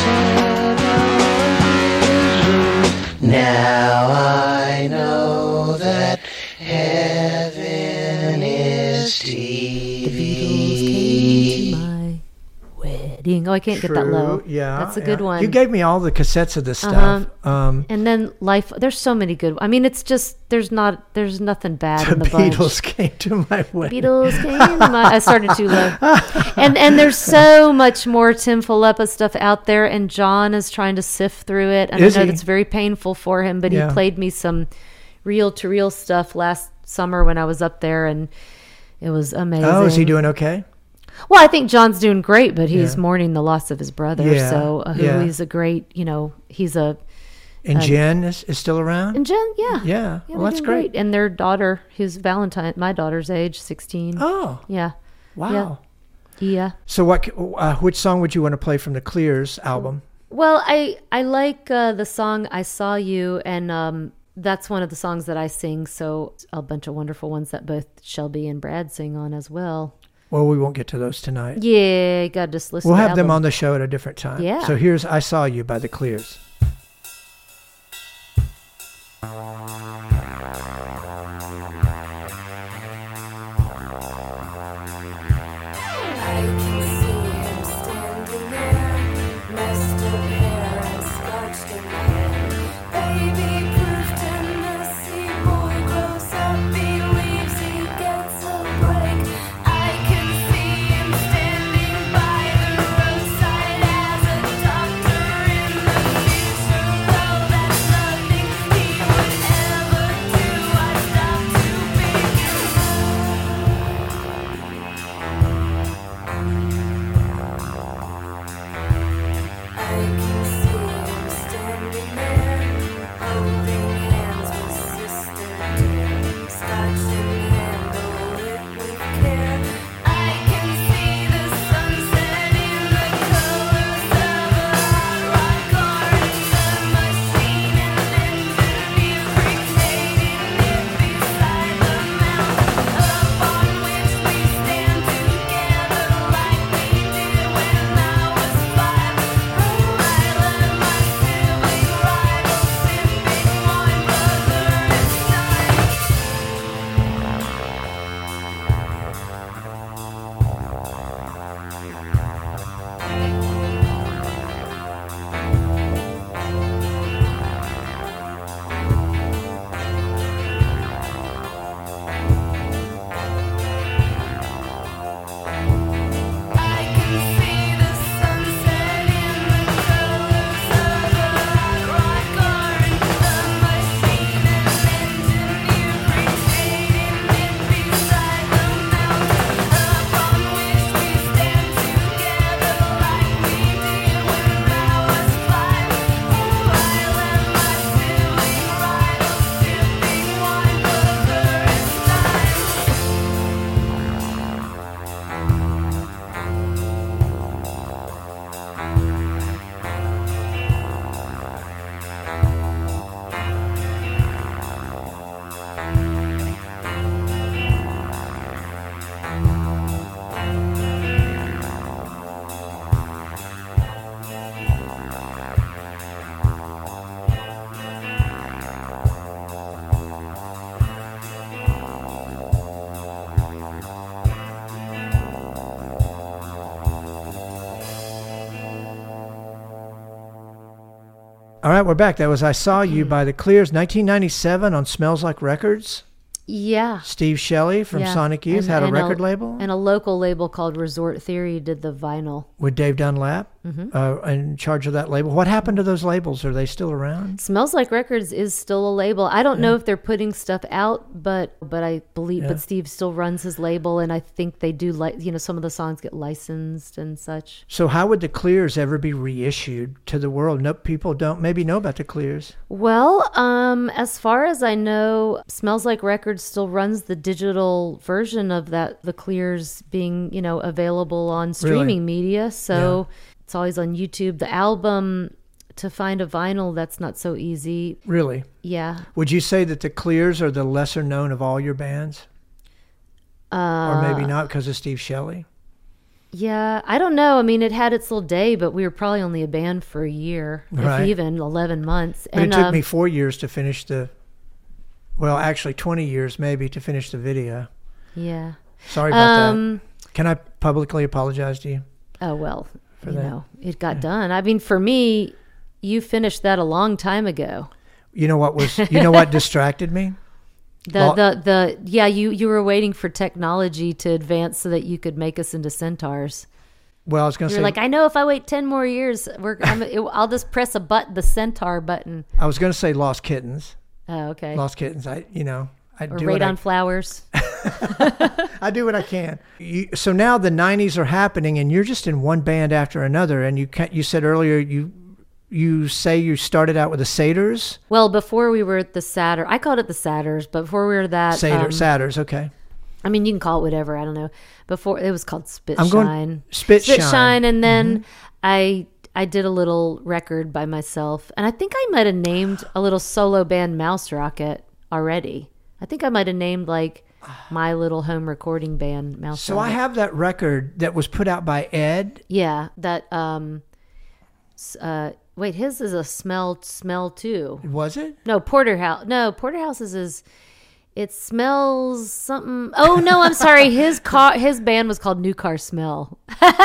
television. Now I know that heaven is The Beatles came to my wedding. Oh, I can't get that low. Yeah, That's a good one. You gave me all the cassettes of this stuff. And then Life. There's so many good. I mean, it's just there's nothing bad The in the bunch. Beatles came to my wedding. Beatles came to my. I started too low. And there's so much more Tim Philippa stuff out there, and John is trying to sift through it. And Is I know he? that's very painful for him, but Yeah. he played me some reel-to-reel stuff last summer when I was up there, and it was amazing. Oh, is he doing okay? Well, I think John's doing great, but he's Yeah. mourning the loss of his brother. Yeah, So yeah. he's a great, he's a. And Jen is still around? And Jen, yeah. Yeah. they're Well, that's doing great. And their daughter, who's Valentine, my daughter's age, 16. Oh, Yeah. wow. Yeah. So which song would you want to play from the Clears album? Well, I like the song I Saw You, and that's one of the songs that I sing. So a bunch of wonderful ones that both Shelby and Brad sing on as well. Well, we won't get to those tonight. Yeah, you got to just listen We'll to the have them album. on the show at a different time. Yeah. So here's I Saw You by the Clears. Standing by the roadside as a doctor in the All right, we're back. That was I Saw You by the Clears, 1997 on Smells Like Records. Yeah. Steve Shelley from Sonic Youth had a record label. And a local label called Resort Theory did the vinyl. With Dave Dunlap in charge of that label. What happened to those labels? Are they still around? Smells Like Records is still a label. I don't know if they're putting stuff out, but I believe, but Steve still runs his label, and I think they do, some of the songs get licensed and such. So how would the Clears ever be reissued to the world? No, people don't maybe know about the Clears. Well, as far as I know, Smells Like Records still runs the digital version of that, the Clears being, available on streaming media. So it's always on YouTube. The album, to find a vinyl, that's not so easy. Really? Yeah. Would you say that the Clears are the lesser known of all your bands? Or maybe not because of Steve Shelley? Yeah, I don't know. I mean, it had its little day, but we were probably only a band for a year, if even 11 months. But it took me 4 years to finish actually 20 years maybe to finish the video. Yeah. Sorry about that. Can I publicly apologize to you? Oh, well, it got done. I mean, for me, you finished that a long time ago. You know what distracted me? You were waiting for technology to advance so that you could make us into centaurs. Well, I was going to say, you're like, I know if I wait 10 more years, I'll just press the centaur button. I was going to say Lost Kittens. Oh, okay. Lost Kittens. I or do Raid on Flowers. I do what I can. So now the 90s are happening, and you're just in one band after another. And you said earlier you say you started out with the Satyrs. Well, before we were at the Satyr, I called it the Satyrs, but before we were that Satyrs. Okay. I mean, you can call it whatever. I don't know. Before it was called Spitshine. Spitshine, and then I did a little record by myself, and I think I might have named a little solo band Mouse Rocket already. I think I might have named like my little home recording band Mouse Rocket. So I have that record that was put out by Ed. Yeah, that wait, his is a smell too. Was it? No, Porterhouse. No, Porterhouse is his. It smells something. Oh no, I'm sorry. His band was called New Car Smell.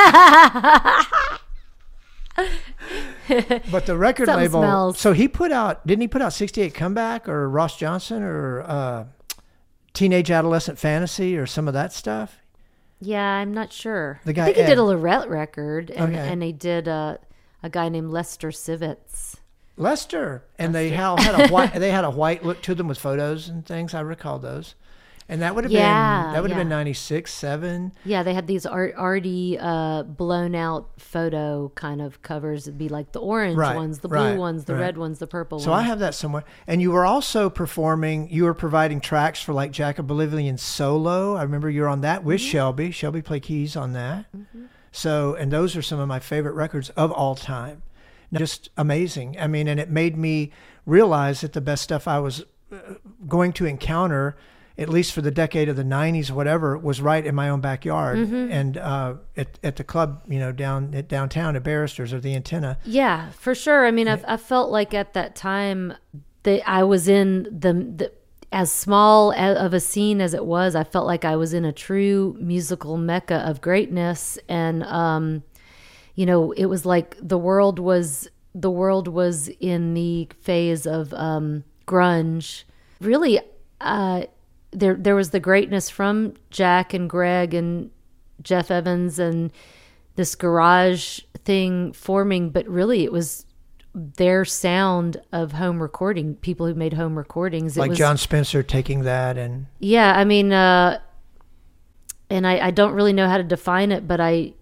But the record Something label. smells. So didn't he put out 68 Comeback or Ross Johnson or Teenage Adolescent Fantasy or some of that stuff? Yeah, I'm not sure. The guy I think he Ed. did a Lorette record, and, Okay. and he did a guy named Lester Sivitz. Lester. And they had a white look to them with photos and things. I recall those. And that would have been 96, 7. Yeah, they had these arty blown out photo kind of covers. It'd be like the orange ones, the blue ones, the red ones, the purple ones. So I have that somewhere. And you were also providing tracks for like Jack of Bolivian solo. I remember you were on that with Shelby. Shelby played keys on that. Mm-hmm. So, and those are some of my favorite records of all time. Just amazing. I mean, and it made me realize that the best stuff I was going to encounter, at least for the decade of the 90s, whatever, was right in my own backyard. Mm-hmm. And at the club, downtown at Barristers or the Antenna. Yeah, for sure. I mean, I felt like at that time that I was in the as small of a scene as it was, I felt like I was in a true musical mecca of greatness. And, it was like the world was in the phase of grunge. Really, there was the greatness from Jack and Greg and Jeff Evans and this garage thing forming, but really it was their sound of home recording, people who made home recordings. Like John Spencer taking that and... Yeah, I mean, and I don't really know how to define it, but I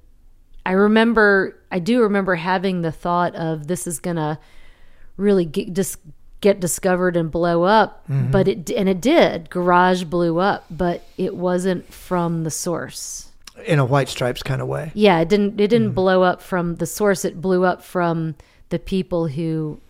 do remember having the thought of this is going to really get discovered and blow up. Mm-hmm. But it did. Garage blew up, but it wasn't from the source. In a White Stripes kind of way. Yeah, it didn't blow up from the source. It blew up from the people who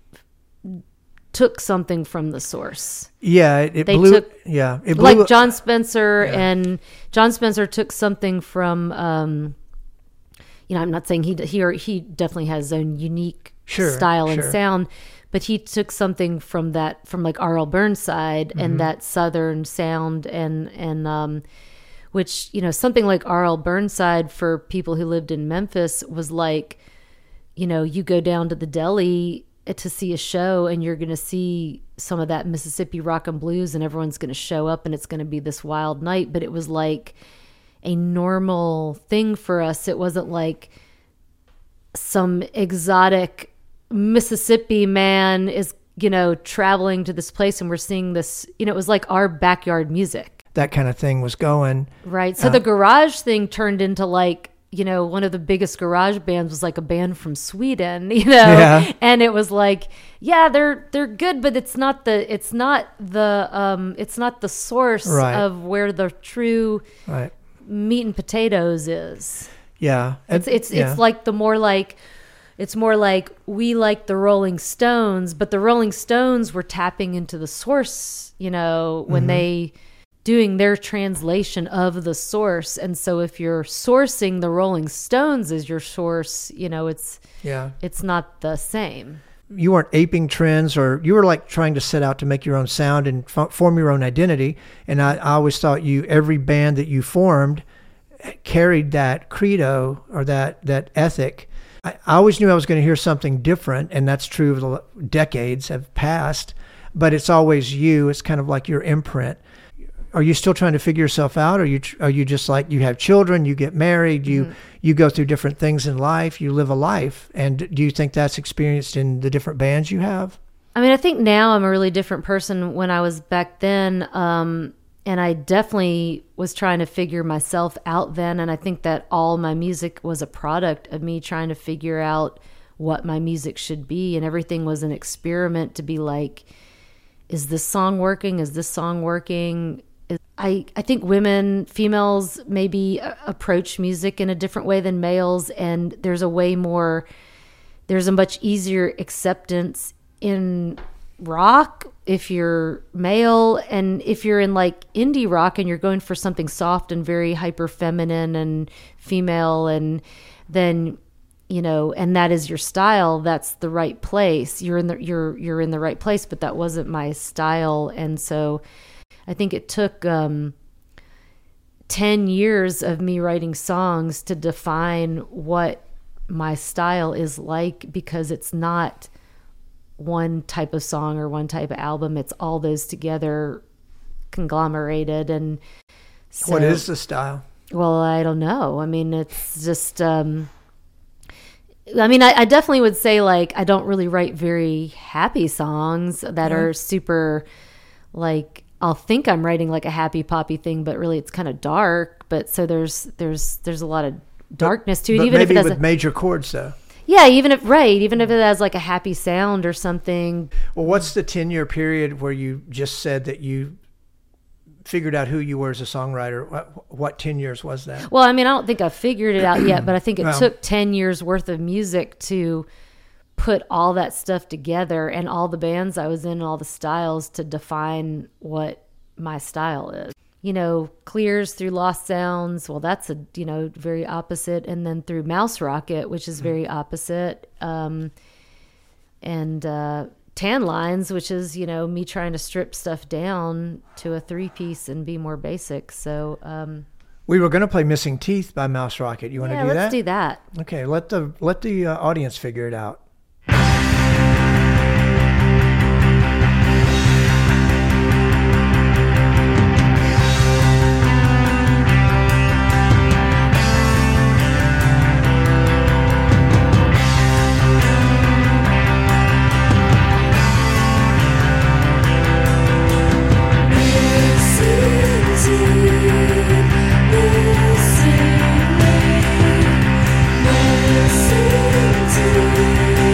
took something from the source. Yeah, it blew like up. John Spencer, and John Spencer took something from I'm not saying he definitely has his own unique style and sound, but he took something from like R.L. Burnside and that Southern sound and which, something like R.L. Burnside for people who lived in Memphis was like, you go down to the deli to see a show, and you're going to see some of that Mississippi rock and blues, and everyone's going to show up, and it's going to be this wild night. But it was like a normal thing for us. It wasn't like some exotic Mississippi man is, traveling to this place and we're seeing this, it was like our backyard music. That kind of thing was going. Right. So the garage thing turned into like, one of the biggest garage bands was like a band from Sweden, Yeah. And it was like, yeah, they're good, but it's not the source of where the true meat and potatoes is. Yeah. It's like it's more like we like the Rolling Stones, but the Rolling Stones were tapping into the source, when they doing their translation of the source. And so if you're sourcing the Rolling Stones as your source, it's not the same. You weren't aping trends, or you were like trying to set out to make your own sound and form your own identity. And I always thought every band that you formed carried that credo or that ethic. I always knew I was going to hear something different, and that's true of the decades have passed, but it's always you. It's kind of like your imprint. Are you still trying to figure yourself out? Or are you just like, you have children, you get married, you go through different things in life, you live a life, and do you think that's experienced in the different bands you have? I mean, I think now I'm a really different person when I was back then. And I definitely was trying to figure myself out then. And I think that all my music was a product of me trying to figure out what my music should be. And everything was an experiment to be like, is this song working? Is this song working? I think females maybe approach music in a different way than males. And there's a much easier acceptance in rock if you're male, and if you're in like indie rock and you're going for something soft and very hyper feminine and female, and then and that is your style, that's the right place. You're in the right place, but that wasn't my style. And so I think it took 10 years of me writing songs to define what my style is like, because it's not one type of song or one type of album. It's all those together conglomerated. And so, what is the style? Well, I don't know. I mean, it's just, I definitely would say like, I don't really write very happy songs that are super like, I'll think I'm writing like a happy poppy thing, but really it's kind of dark. But so there's a lot of darkness to it. But even maybe if it has with major chords though. Yeah, even if it has like a happy sound or something. Well, what's the 10-year period where you just said that you figured out who you were as a songwriter? What 10 years was that? Well, I mean, I don't think I figured it out yet, but I think it took 10 years worth of music to put all that stuff together, and all the bands I was in and all the styles to define what my style is. Clears through Lost Sounds. Well, that's very opposite. And then through Mouse Rocket, which is very opposite. And Tan Lines, which is, me trying to strip stuff down to a 3-piece and be more basic. So, we were going to play Missing Teeth by Mouse Rocket. You want to do that? Yeah, let's do that. Okay. Let the audience figure it out. Listen to me.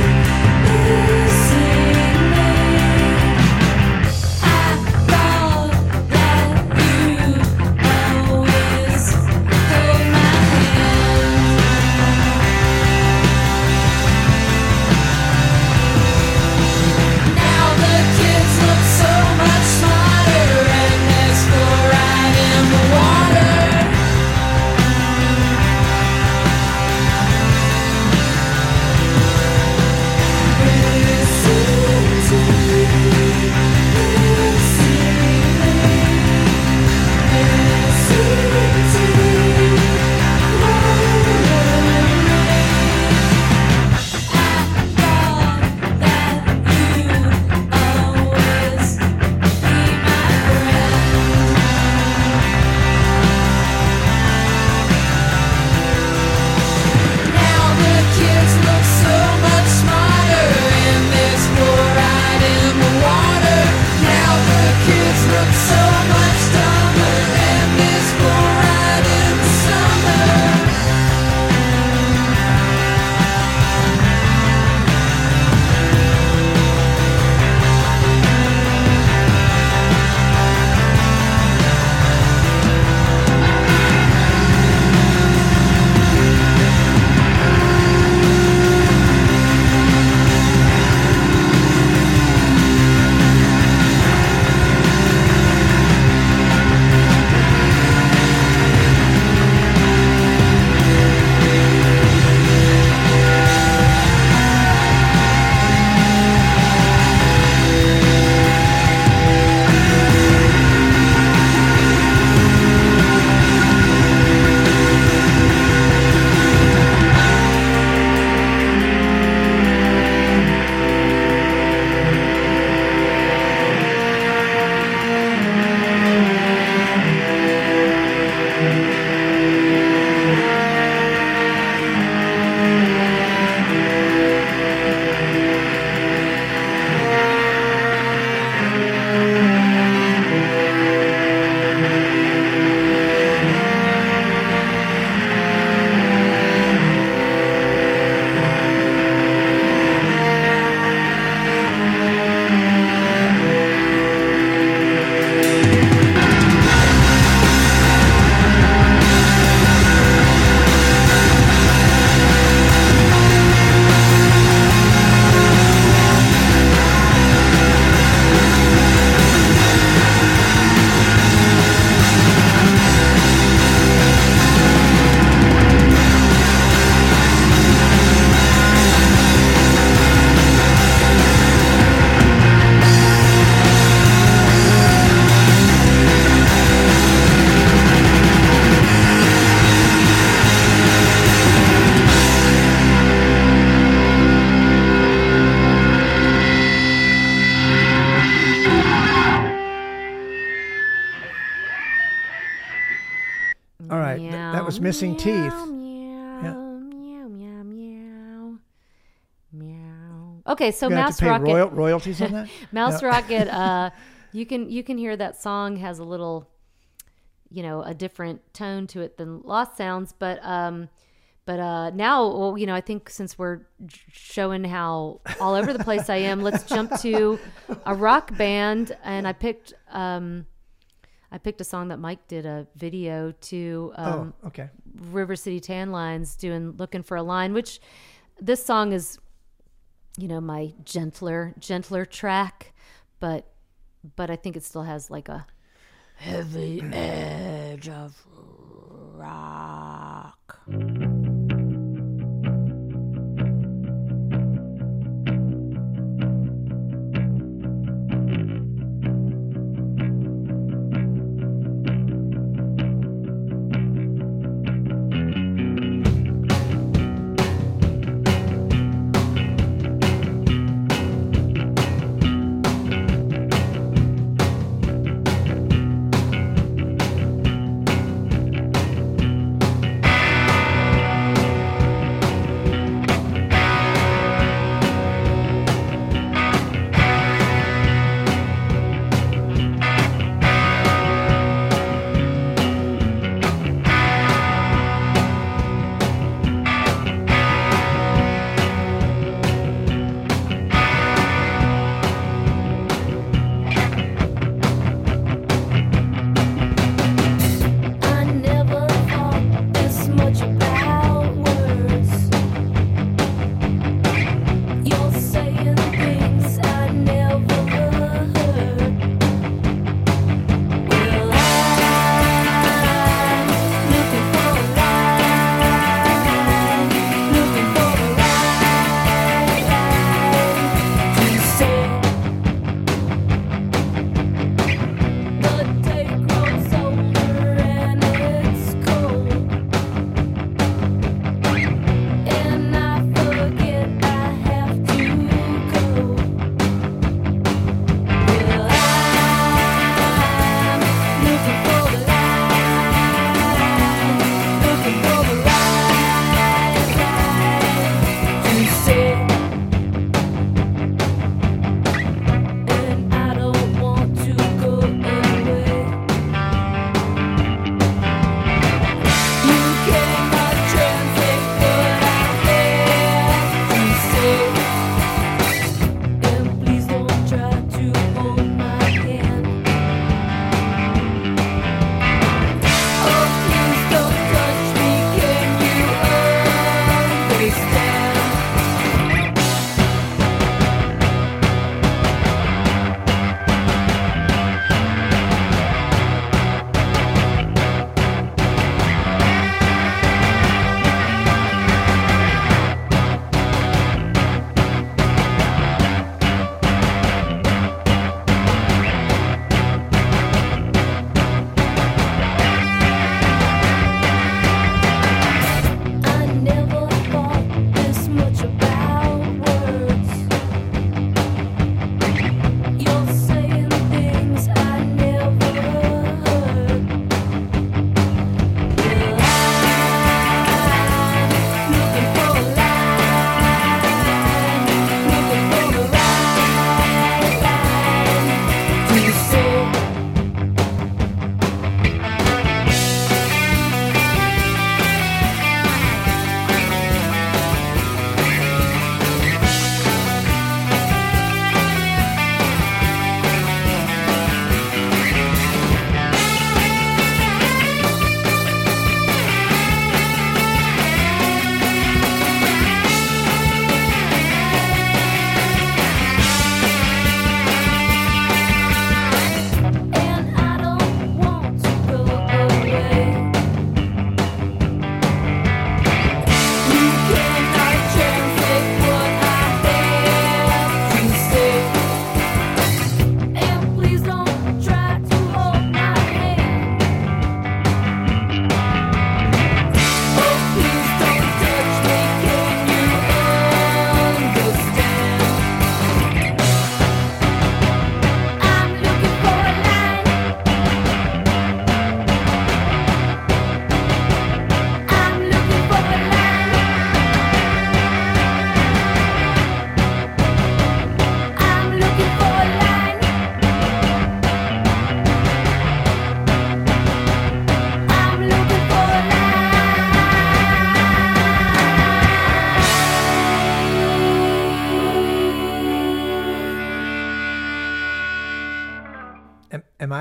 All right, that was Missing Teeth. Meow, meow, meow, meow, meow. Okay, so You're gonna have Mouse to pay Rocket. royalties on that. Mouse No. Rocket. You can hear that song has a little, a different tone to it than Lost Sounds, but now, well, I think since we're showing how all over the place I am, let's jump to a rock band, and I picked a song that Mike did a video to. Okay. River City Tan Lines doing "Looking for a Line," which this song is, my gentler track, but I think it still has like a heavy edge of rock.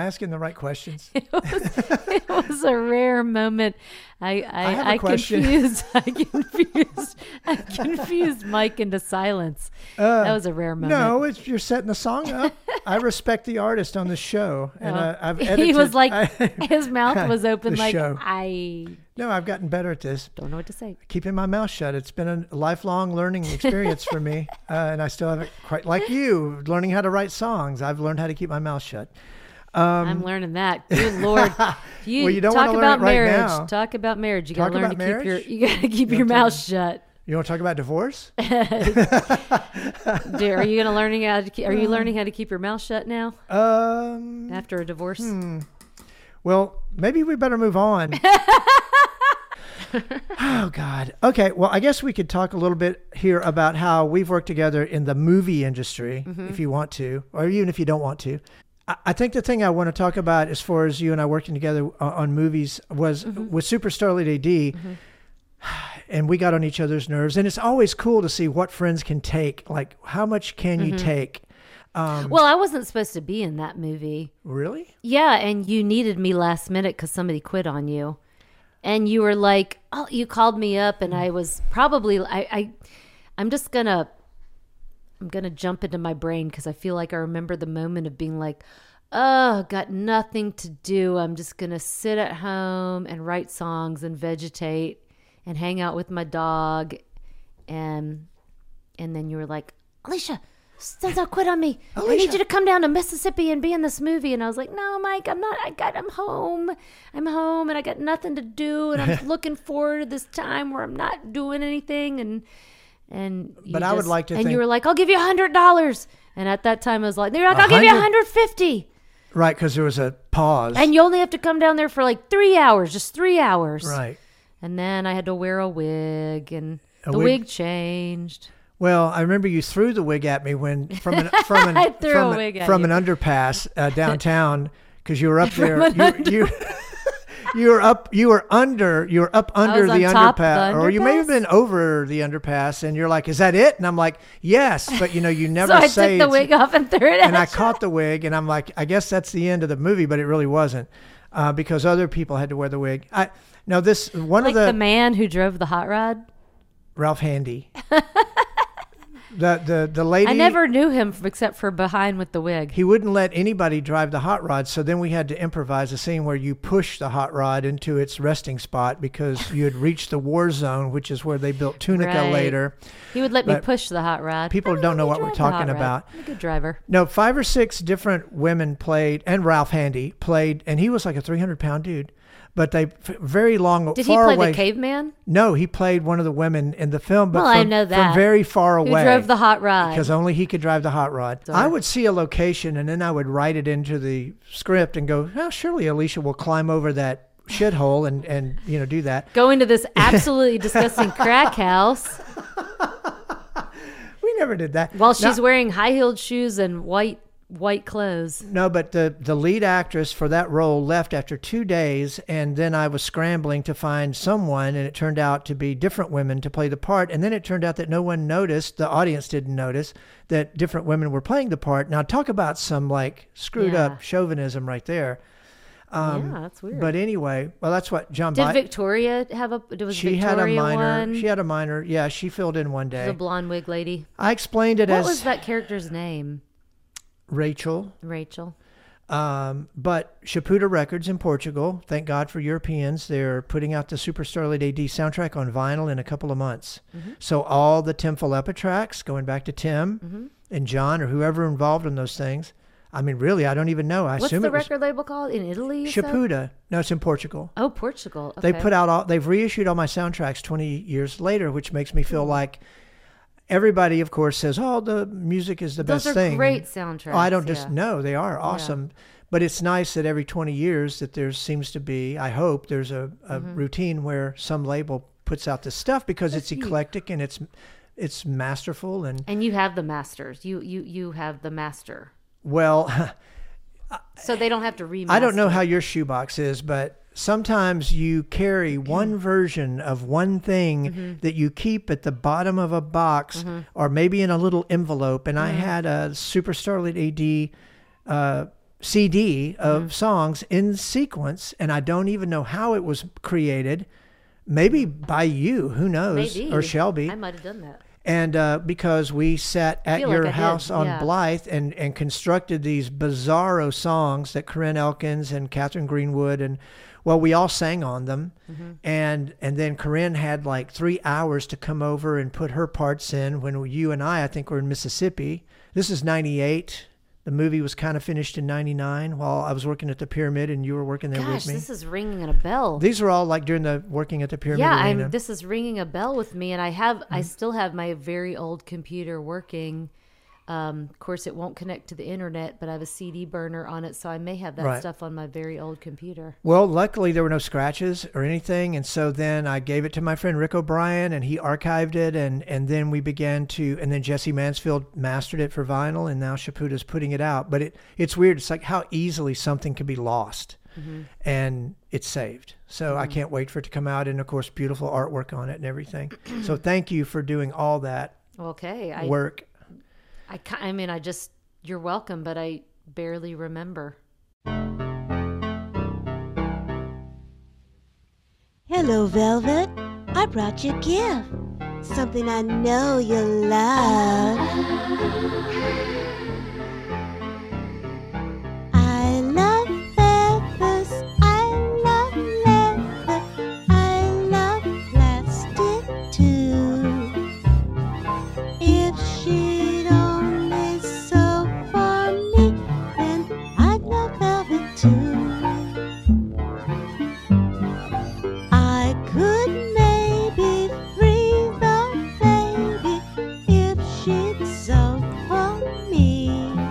I asking the right questions? It was a rare moment. have a I question. I confused Mike into silence. That was a rare moment. No, you're setting the song up. I respect the artist on the show, and I've edited. He was like, his mouth was open, the like show. No, I've gotten better at this. Don't know what to say. Keeping my mouth shut. It's been a lifelong learning experience for me, and I still haven't quite like you learning how to write songs. I've learned how to keep my mouth shut. I'm learning that. Good Lord. You, Well, you don't talk wanna about learn it right marriage. now. Talk about marriage. You Talk gotta learn about to keep marriage? you gotta keep your mouth shut. You want to talk about divorce? Are you gonna learning how to are you learning how to keep your mouth shut now? After a divorce? Well, maybe we better move on. Oh, God. Okay, well, I guess we could talk a little bit here about how we've worked together in the movie industry, if you want to, or even if you don't want to. I think the thing I want to talk about as far as you and I working together on movies was with Super Starlet AD, and we got on each other's nerves. And it's always cool to see what friends can take. Like, how much can you take? Well, I wasn't supposed to be in that movie. Really? Yeah, and you needed me last minute because somebody quit on you. And you were like, oh, you called me up, and I was probably, I'm gonna jump into my brain because I feel like I remember the moment of being like, oh, got nothing to do. I'm just gonna sit at home and write songs and vegetate and hang out with my dog. And then you were like, Alicia, Stenzo quit on me. I need you to come down to Mississippi and be in this movie. And I was like, no, Mike, I'm not. I'm home. I'm home, and I got nothing to do, and I'm looking forward to this time where I'm not doing anything. But I would like to think... you were like, I'll give you $100. And at that time, I was like, they're like, I'll give you $150. Right, because there was a pause. And you only have to come down there for like 3 hours, just 3 hours. Right. And then I had to wear a wig, and the wig? wig changed. Well, I remember you threw the wig at me when from an underpass downtown because you were up there. You were up under the underpass, or you may have been over the underpass, and you're like, "Is that it?" And I'm like, "Yes," but you never so say. I took the wig off and threw it at and I you. caught the wig, and I'm like, "I guess that's the end of the movie," but it really wasn't because other people had to wear the wig. The man who drove the hot rod. Ralph Handy. The lady. I never knew him except for behind with the wig. He wouldn't let anybody drive the hot rod, so then we had to improvise a scene where you push the hot rod into its resting spot because you had reached the war zone, which is where they built Tunica Right. later. He would let me push the hot rod. People don't know what we're talking about. I'm a good driver. No, 5 or 6 different women played, and Ralph Handy played, and he was like a 300-pound dude. But very long, Did he far play away. the caveman? No, he played one of the women in the film. But Well, I know that. from very far away. Who drove the hot rod? Because only he could drive the hot rod. Sorry. I would see a location, and then I would write it into the script and go, "Oh, surely Alicia will climb over that shithole and do that." Go into this absolutely disgusting crack house We never did that. while she's wearing high-heeled shoes and white clothes. No, but the lead actress for that role left after 2 days, and then I was scrambling to find someone, and it turned out to be different women to play the part. And then it turned out that no one noticed, the audience didn't notice, that different women were playing the part. Now, talk about some screwed up chauvinism right there. Yeah, that's weird. But anyway, well, that's what John Did Victoria have a? She Victoria had a minor. one? She had a minor. Yeah, she filled in one day. The blonde wig lady. I explained it What as was that character's name? Rachel. Rachel. But Chaputa Records in Portugal, thank God for Europeans, they're putting out the Super Starlet AD soundtrack on vinyl in a couple of months. So all the Tim Philippa tracks, going back to Tim and John or whoever involved in those things. I mean, really, I don't even know. I What's assume the it was record label called in Italy? you said? Chaputa. No, it's in Portugal. Oh, Portugal. Okay. They've reissued all my soundtracks 20 years later, which makes me feel like everybody, of course, says, "Oh, the music is the best Those are thing." great soundtracks. Oh, I don't just know. They are awesome. But it's nice that every 20 years that there seems to be, I hope, there's a routine where some label puts out this stuff because it's eclectic and it's masterful. And you have the masters. You have the master. Well, so they don't have to remaster. I don't know how your shoebox is, but sometimes you carry one version of one thing that you keep at the bottom of a box or maybe in a little envelope. And I had a Super Starlet AD CD of songs in sequence, and I don't even know how it was created. Maybe by you, who knows, Maybe. or Shelby. I might have done that. And because we sat at feel like your I house did, on yeah. Blythe and constructed these bizarro songs that Corinne Elkins and Catherine Greenwood and, well, we all sang on them. And then Corinne had like 3 hours to come over and put her parts in when you and I think, were in Mississippi. This is 98. The movie was kind of finished in 99 while I was working at the Pyramid and you were working there Gosh, with me. this is ringing a bell. These were all like during the working at the Pyramid Yeah, Arena. this is ringing a bell with me, and I still have my very old computer working. Of course, it won't connect to the internet, but I have a CD burner on it, so I may have that Right. stuff on my very old computer. Well, luckily there were no scratches or anything, and so then I gave it to my friend Rick O'Brien, and he archived it, and then we began to, and then Jesse Mansfield mastered it for vinyl, and now Shaputa's putting it out. But it's weird. It's like how easily something can be lost, and it's saved. So I can't wait for it to come out, and of course, beautiful artwork on it and everything. So thank you for doing all that Okay, work. You're welcome, but I barely remember. Hello, Velvet. I brought you a gift. Something I know you'll love. I love feathers. I love leather. I love plastic too. If she'd only sew for me, then I'd love velvet too. I could maybe free the baby if she'd sew for me.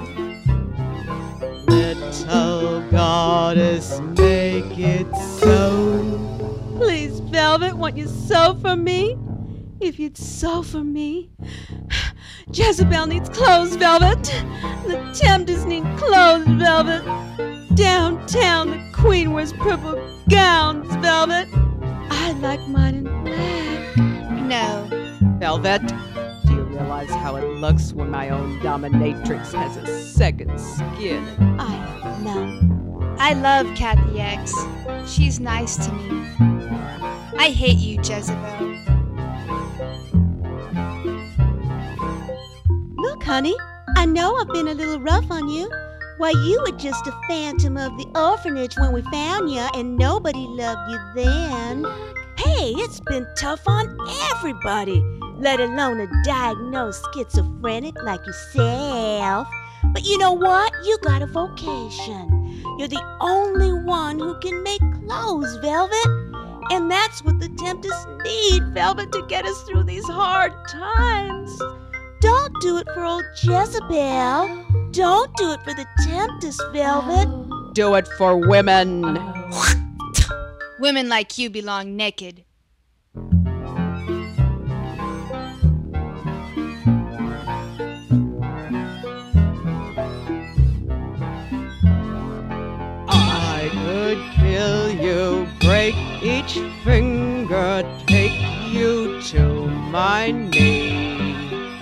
Little goddess, make it so. Please, Velvet, won't you sew for me? If you'd sew for me. Jezebel needs clothes, Velvet. The Tempters need clothes, Velvet. Downtown, the Queen wears purple gowns, Velvet. I like mine in black. No. Velvet, do you realize how it looks when my own dominatrix has a second skin? I have none. I love Kathy X. She's nice to me. I hate you, Jezebel. Look, honey, I know I've been a little rough on you. Why, you were just a phantom of the orphanage when we found you, and nobody loved you then. Hey, it's been tough on everybody, let alone a diagnosed schizophrenic like yourself. But you know what? You got a vocation. You're the only one who can make clothes, Velvet. And that's what the Tempters need, Velvet, to get us through these hard times. Don't do it for old Jezebel. Don't do it for the Tempters, Velvet. Do it for women. Women like you belong naked. I could kill you, break each finger, take you to my knee.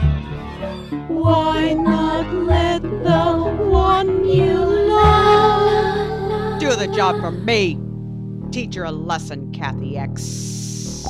Why not let the one you love Do the job for me. Teach her a lesson, Kathy X.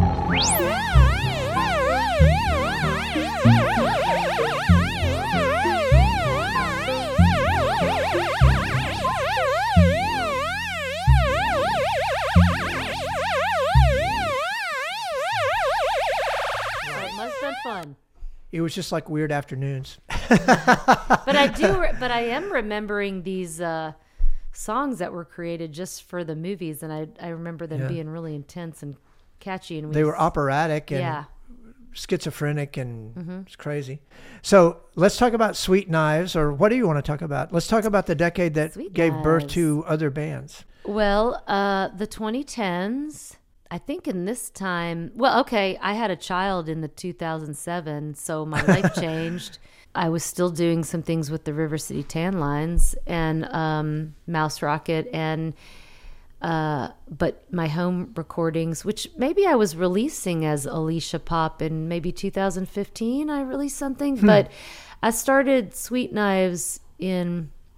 It must have been fun. It was just like weird afternoons. But I am remembering these songs that were created just for the movies, and I remember them being really intense and catchy. And They were operatic and yeah. schizophrenic, and it's crazy. So let's talk about Sweet Knives, or what do you want to talk about? Let's talk about the decade that Sweet gave birth Knives. to other bands. Well, the 2010s, I think in this time, well, okay, I had a child in the 2007, so my life changed. I was still doing some things with the River City Tan Lines and Mouse Rocket, and but my home recordings, which maybe I was releasing as Alicia Pop in maybe 2015, I released something, but I started Sweet Knives in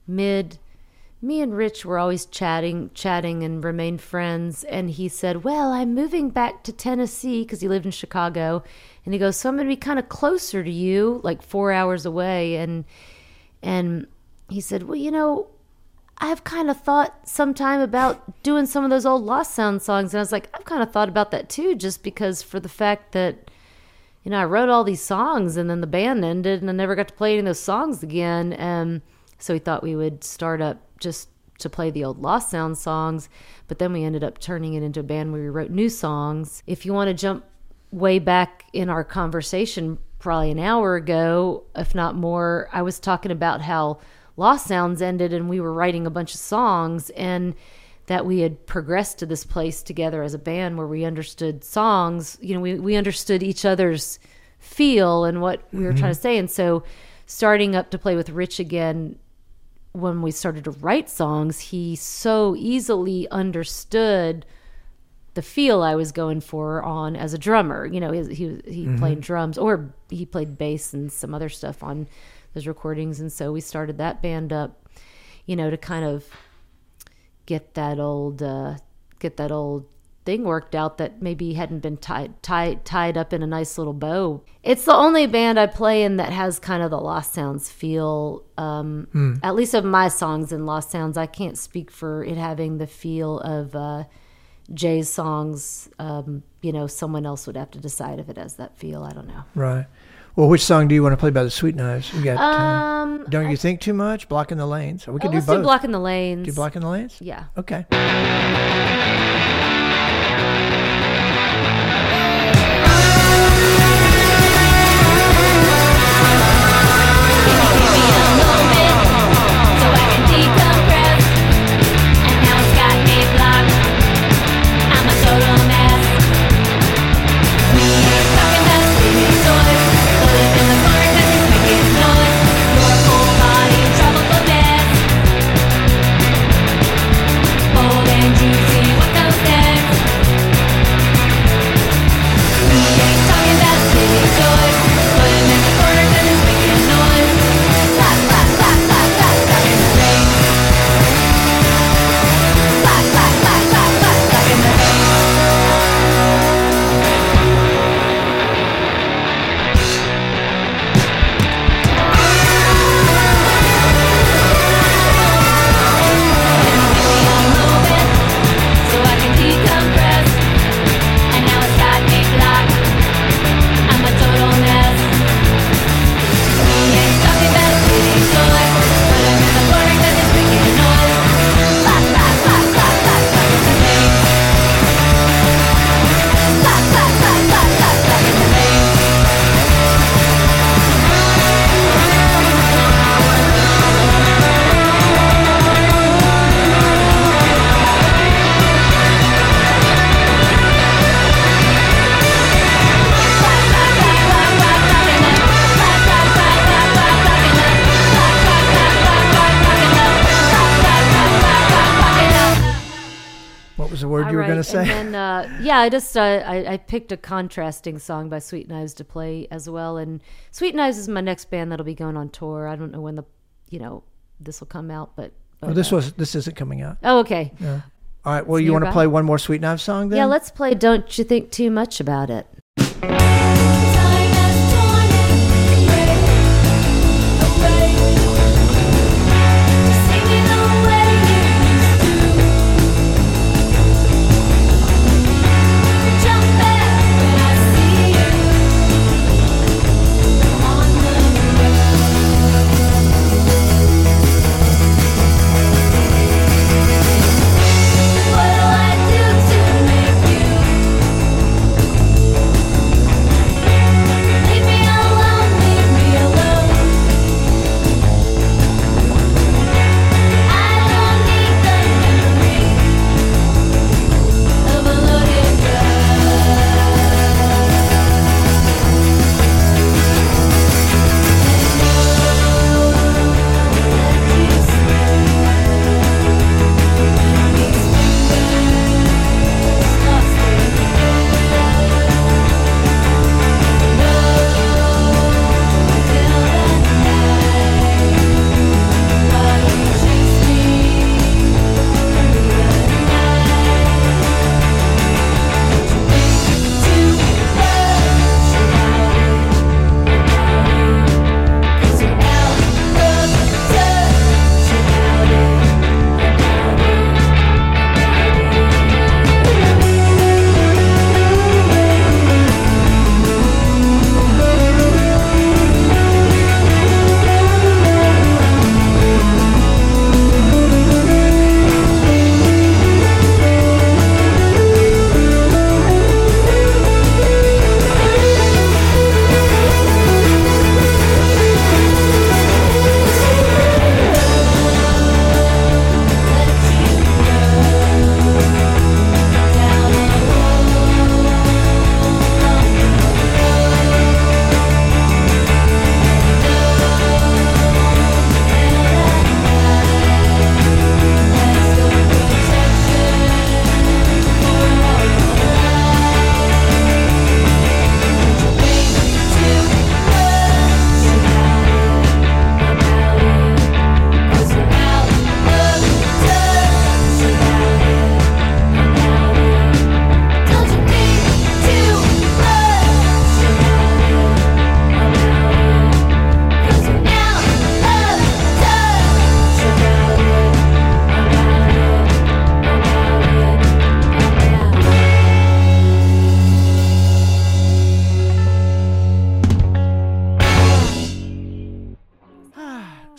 me and Rich were always chatting and remained friends. And he said, well, I'm moving back to Tennessee because he lived in Chicago. And he goes, so I'm going to be kind of closer to you, like 4 hours away. And he said, well, I've kind of thought sometime about doing some of those old Lost Sound songs. And I was like, I've kind of thought about that too, just because for the fact that, I wrote all these songs and then the band ended and I never got to play any of those songs again. So he thought we would start up just to play the old Lost Sound songs. But then we ended up turning it into a band where we wrote new songs. If you want to jump way back in our conversation, probably an hour ago, if not more, I was talking about how Lost Sounds ended and we were writing a bunch of songs, and that we had progressed to this place together as a band where we understood songs. We understood each other's feel and what we were trying to say. And so starting up to play with Rich again, when we started to write songs, he so easily understood the feel I was going for on as a drummer. He played drums, or he played bass and some other stuff on those recordings. And so we started that band up, to kind of get that old thing worked out that maybe hadn't been tied up in a nice little bow. It's the only band I play in that has kind of the Lost Sounds feel, at least of my songs in Lost Sounds. I can't speak for it having the feel of Jay's songs. Someone else would have to decide if it has that feel. I don't know. Right. Well, which song do you want to play by the Sweet Knives? You got Don't You Think Too Much? Blocking the Lanes. Or we could do both. Let's do Blocking the Lanes. Do Blocking the Lanes? Yeah. Okay. Say? And then, I picked a contrasting song by Sweet Knives to play as well. And Sweet Knives is my next band that'll be going on tour. I don't know when this will come out, but this isn't coming out. Oh, okay. Yeah. All right. Well, you want to play one more Sweet Knives song then? Yeah, let's play Don't You Think Too Much About It. What do I do to make you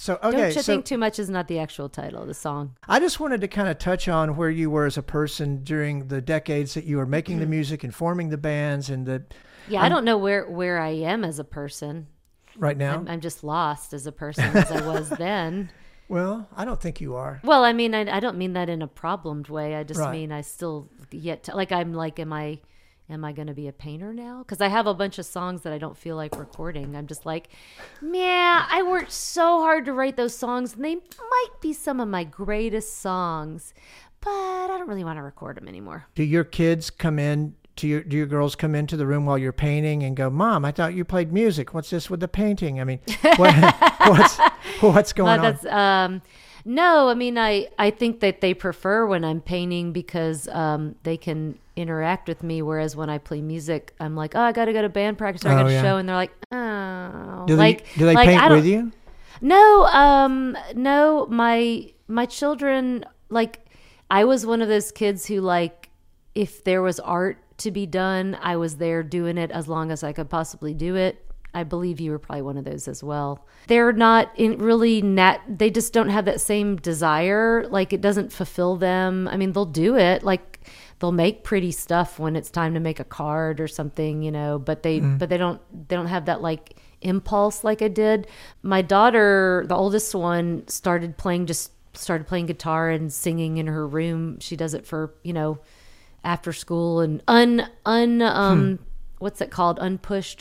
So, okay. Don't you think too much is not the actual title of the song. I just wanted to kind of touch on where you were as a person during the decades that you were making the music and forming the bands and the... Yeah, I don't know where I am as a person. Right now? I'm just lost as a person as I was then. Well, I don't think you are. Well, I mean, I don't mean that in a problemed way. I just Right. mean I still am I going to be a painter now? Because I have a bunch of songs that I don't feel like recording. I'm just like, yeah, I worked so hard to write those songs, and they might be some of my greatest songs, but I don't really want to record them anymore. Do your kids come in do your girls come into the room while you're painting and go, "Mom, I thought you played music. What's this with the painting?" I mean, what's going on? No, I mean, I think that they prefer when I'm painting because they can interact with me, whereas when I play music, I'm like, oh, I got to go to band practice or I got to show, and they're like, oh. Do they paint with you? No, no, my children, like, I was one of those kids who, like, if there was art to be done, I was there doing it as long as I could possibly do it. I believe you were probably one of those as well. They're not they just don't have that same desire. Like, it doesn't fulfill them. I mean, they'll do it. Like, they'll make pretty stuff when it's time to make a card or something, you know, but they don't have that, like, impulse like I did. My daughter, the oldest one, started playing guitar and singing in her room. She does it for, you know, after school and what's it called? Unpushed,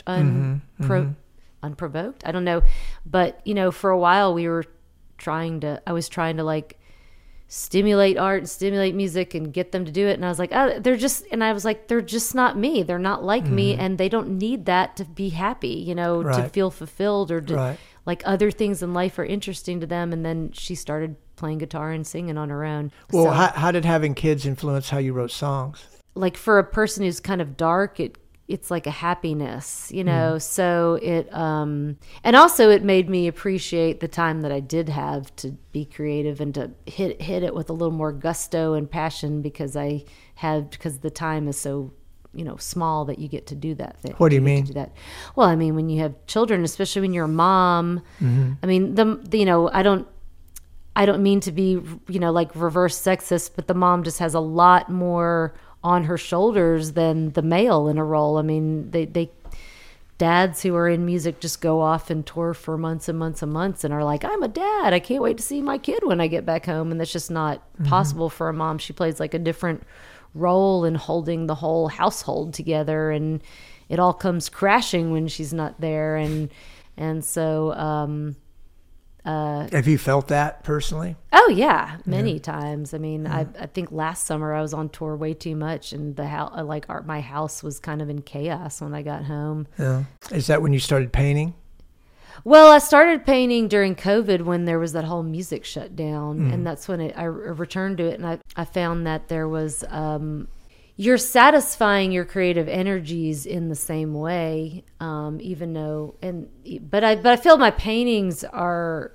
unprovoked? I don't know. But, you know, for a while I was trying to like stimulate art and stimulate music and get them to do it. And I was like, oh, they're just not me. They're not like me. And they don't need that to be happy, you know, to feel fulfilled or to, like, other things in life are interesting to them. And then she started playing guitar and singing on her own. Well, so, how did having kids influence how you wrote songs? Like, for a person who's kind of dark, it's like a happiness, you know? So it, and also it made me appreciate the time that I did have to be creative and to hit it with a little more gusto and passion because the time is so, you know, small that you get to do that thing. What do you mean? Do that. Well, I mean, when you have children, especially when you're a mom, I mean, you know, I don't mean to be, you know, like reverse sexist, but the mom just has a lot more on her shoulders than the male in a role. I mean, they dads who are in music just go off and tour for months and months and months and are like, I'm a dad. I can't wait to see my kid when I get back home. And that's just not possible for a mom. She plays like a different role in holding the whole household together, and it all comes crashing when she's not there. And so, have you felt that personally? Oh yeah, many times. I mean, I think last summer I was on tour way too much, and my house was kind of in chaos when I got home. Yeah. Is that when you started painting? Well, I started painting during COVID when there was that whole music shutdown, and that's when I returned to it, and I found that there was you're satisfying your creative energies in the same way, even though but I feel my paintings are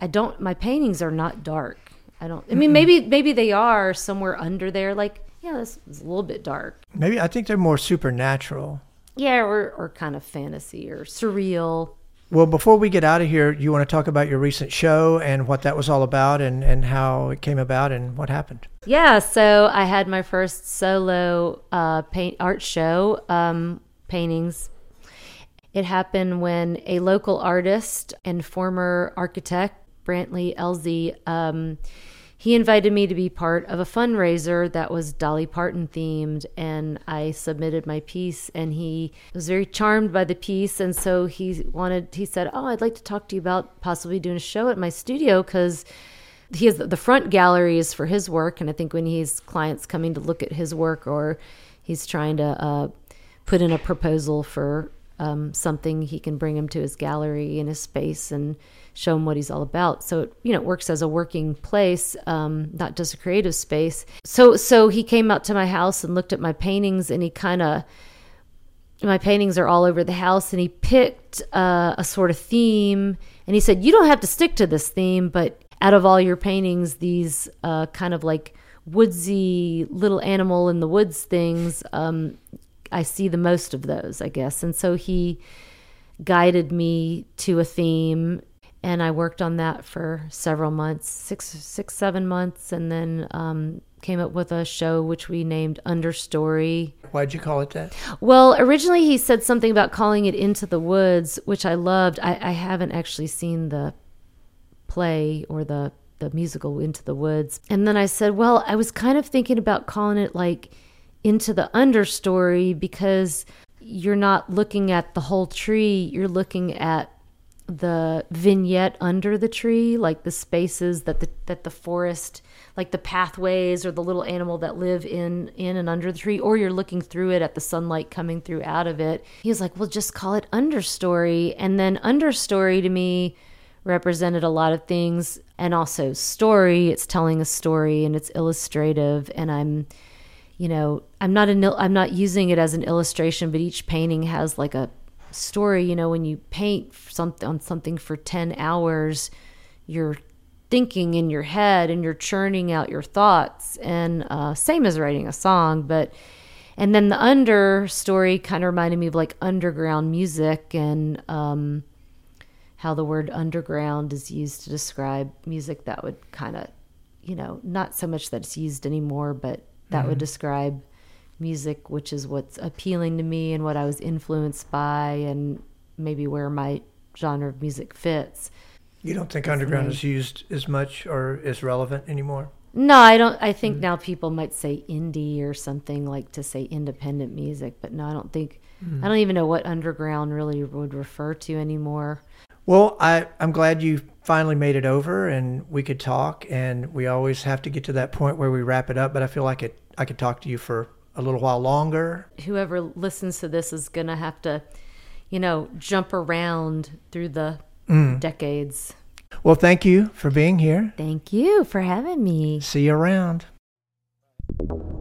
not dark. I mean, maybe they are somewhere under there. Like, yeah, this is a little bit dark. Maybe I think they're more supernatural. Yeah, or kind of fantasy or surreal. Well, before we get out of here, you want to talk about your recent show and what that was all about and how it came about and what happened? Yeah, so I had my first solo art show, paintings. It happened when a local artist and former architect, Brantley Elsie, he invited me to be part of a fundraiser that was Dolly Parton themed, and I submitted my piece, and he was very charmed by the piece, and so he said, oh, I'd like to talk to you about possibly doing a show at my studio, because he has the front gallery is for his work, and I think when he's clients coming to look at his work, or he's trying to put in a proposal for something, he can bring him to his gallery in his space and show him what he's all about. So, you know, it works as a working place, not just a creative space. So he came out to my house and looked at my paintings, and my paintings are all over the house, and he picked a sort of theme, and he said, you don't have to stick to this theme, but out of all your paintings, these kind of like woodsy little animal in the woods things, I see the most of those, I guess. And so he guided me to a theme, And I worked on that for several months, 7 months, and then came up with a show which we named Understory. Why'd you call it that? Well, originally he said something about calling it Into the Woods, which I loved. I haven't actually seen the play or the musical Into the Woods. And then I said, well, I was kind of thinking about calling it like Into the Understory, because you're not looking at the whole tree, you're looking at the vignette under the tree, like the spaces that the forest, like the pathways or the little animal that live in and under the tree, or you're looking through it at the sunlight coming through out of it. He was like, well, just call it Understory. And then Understory to me represented a lot of things, and also story. It's telling a story and it's illustrative, and I'm not using it as an illustration, but each painting has like a story. When you paint something for 10 hours, you're thinking in your head and you're churning out your thoughts, and same as writing a song. And then the Understory kind of reminded me of like underground music, and how the word underground is used to describe music that would kind of, not so much that it's used anymore, but that would describe music, which is what's appealing to me and what I was influenced by, and maybe where my genre of music fits. You don't think underground is used as much or is relevant anymore? No, I don't. I think now people might say indie or something, like to say independent music, but no, I don't think, I don't even know what underground really would refer to anymore. Well, I'm glad you finally made it over and we could talk, and we always have to get to that point where we wrap it up, but I feel like I could talk to you for a little while longer. Whoever listens to this is going to have to, jump around through the decades. Well, thank you for being here. Thank you for having me. See you around.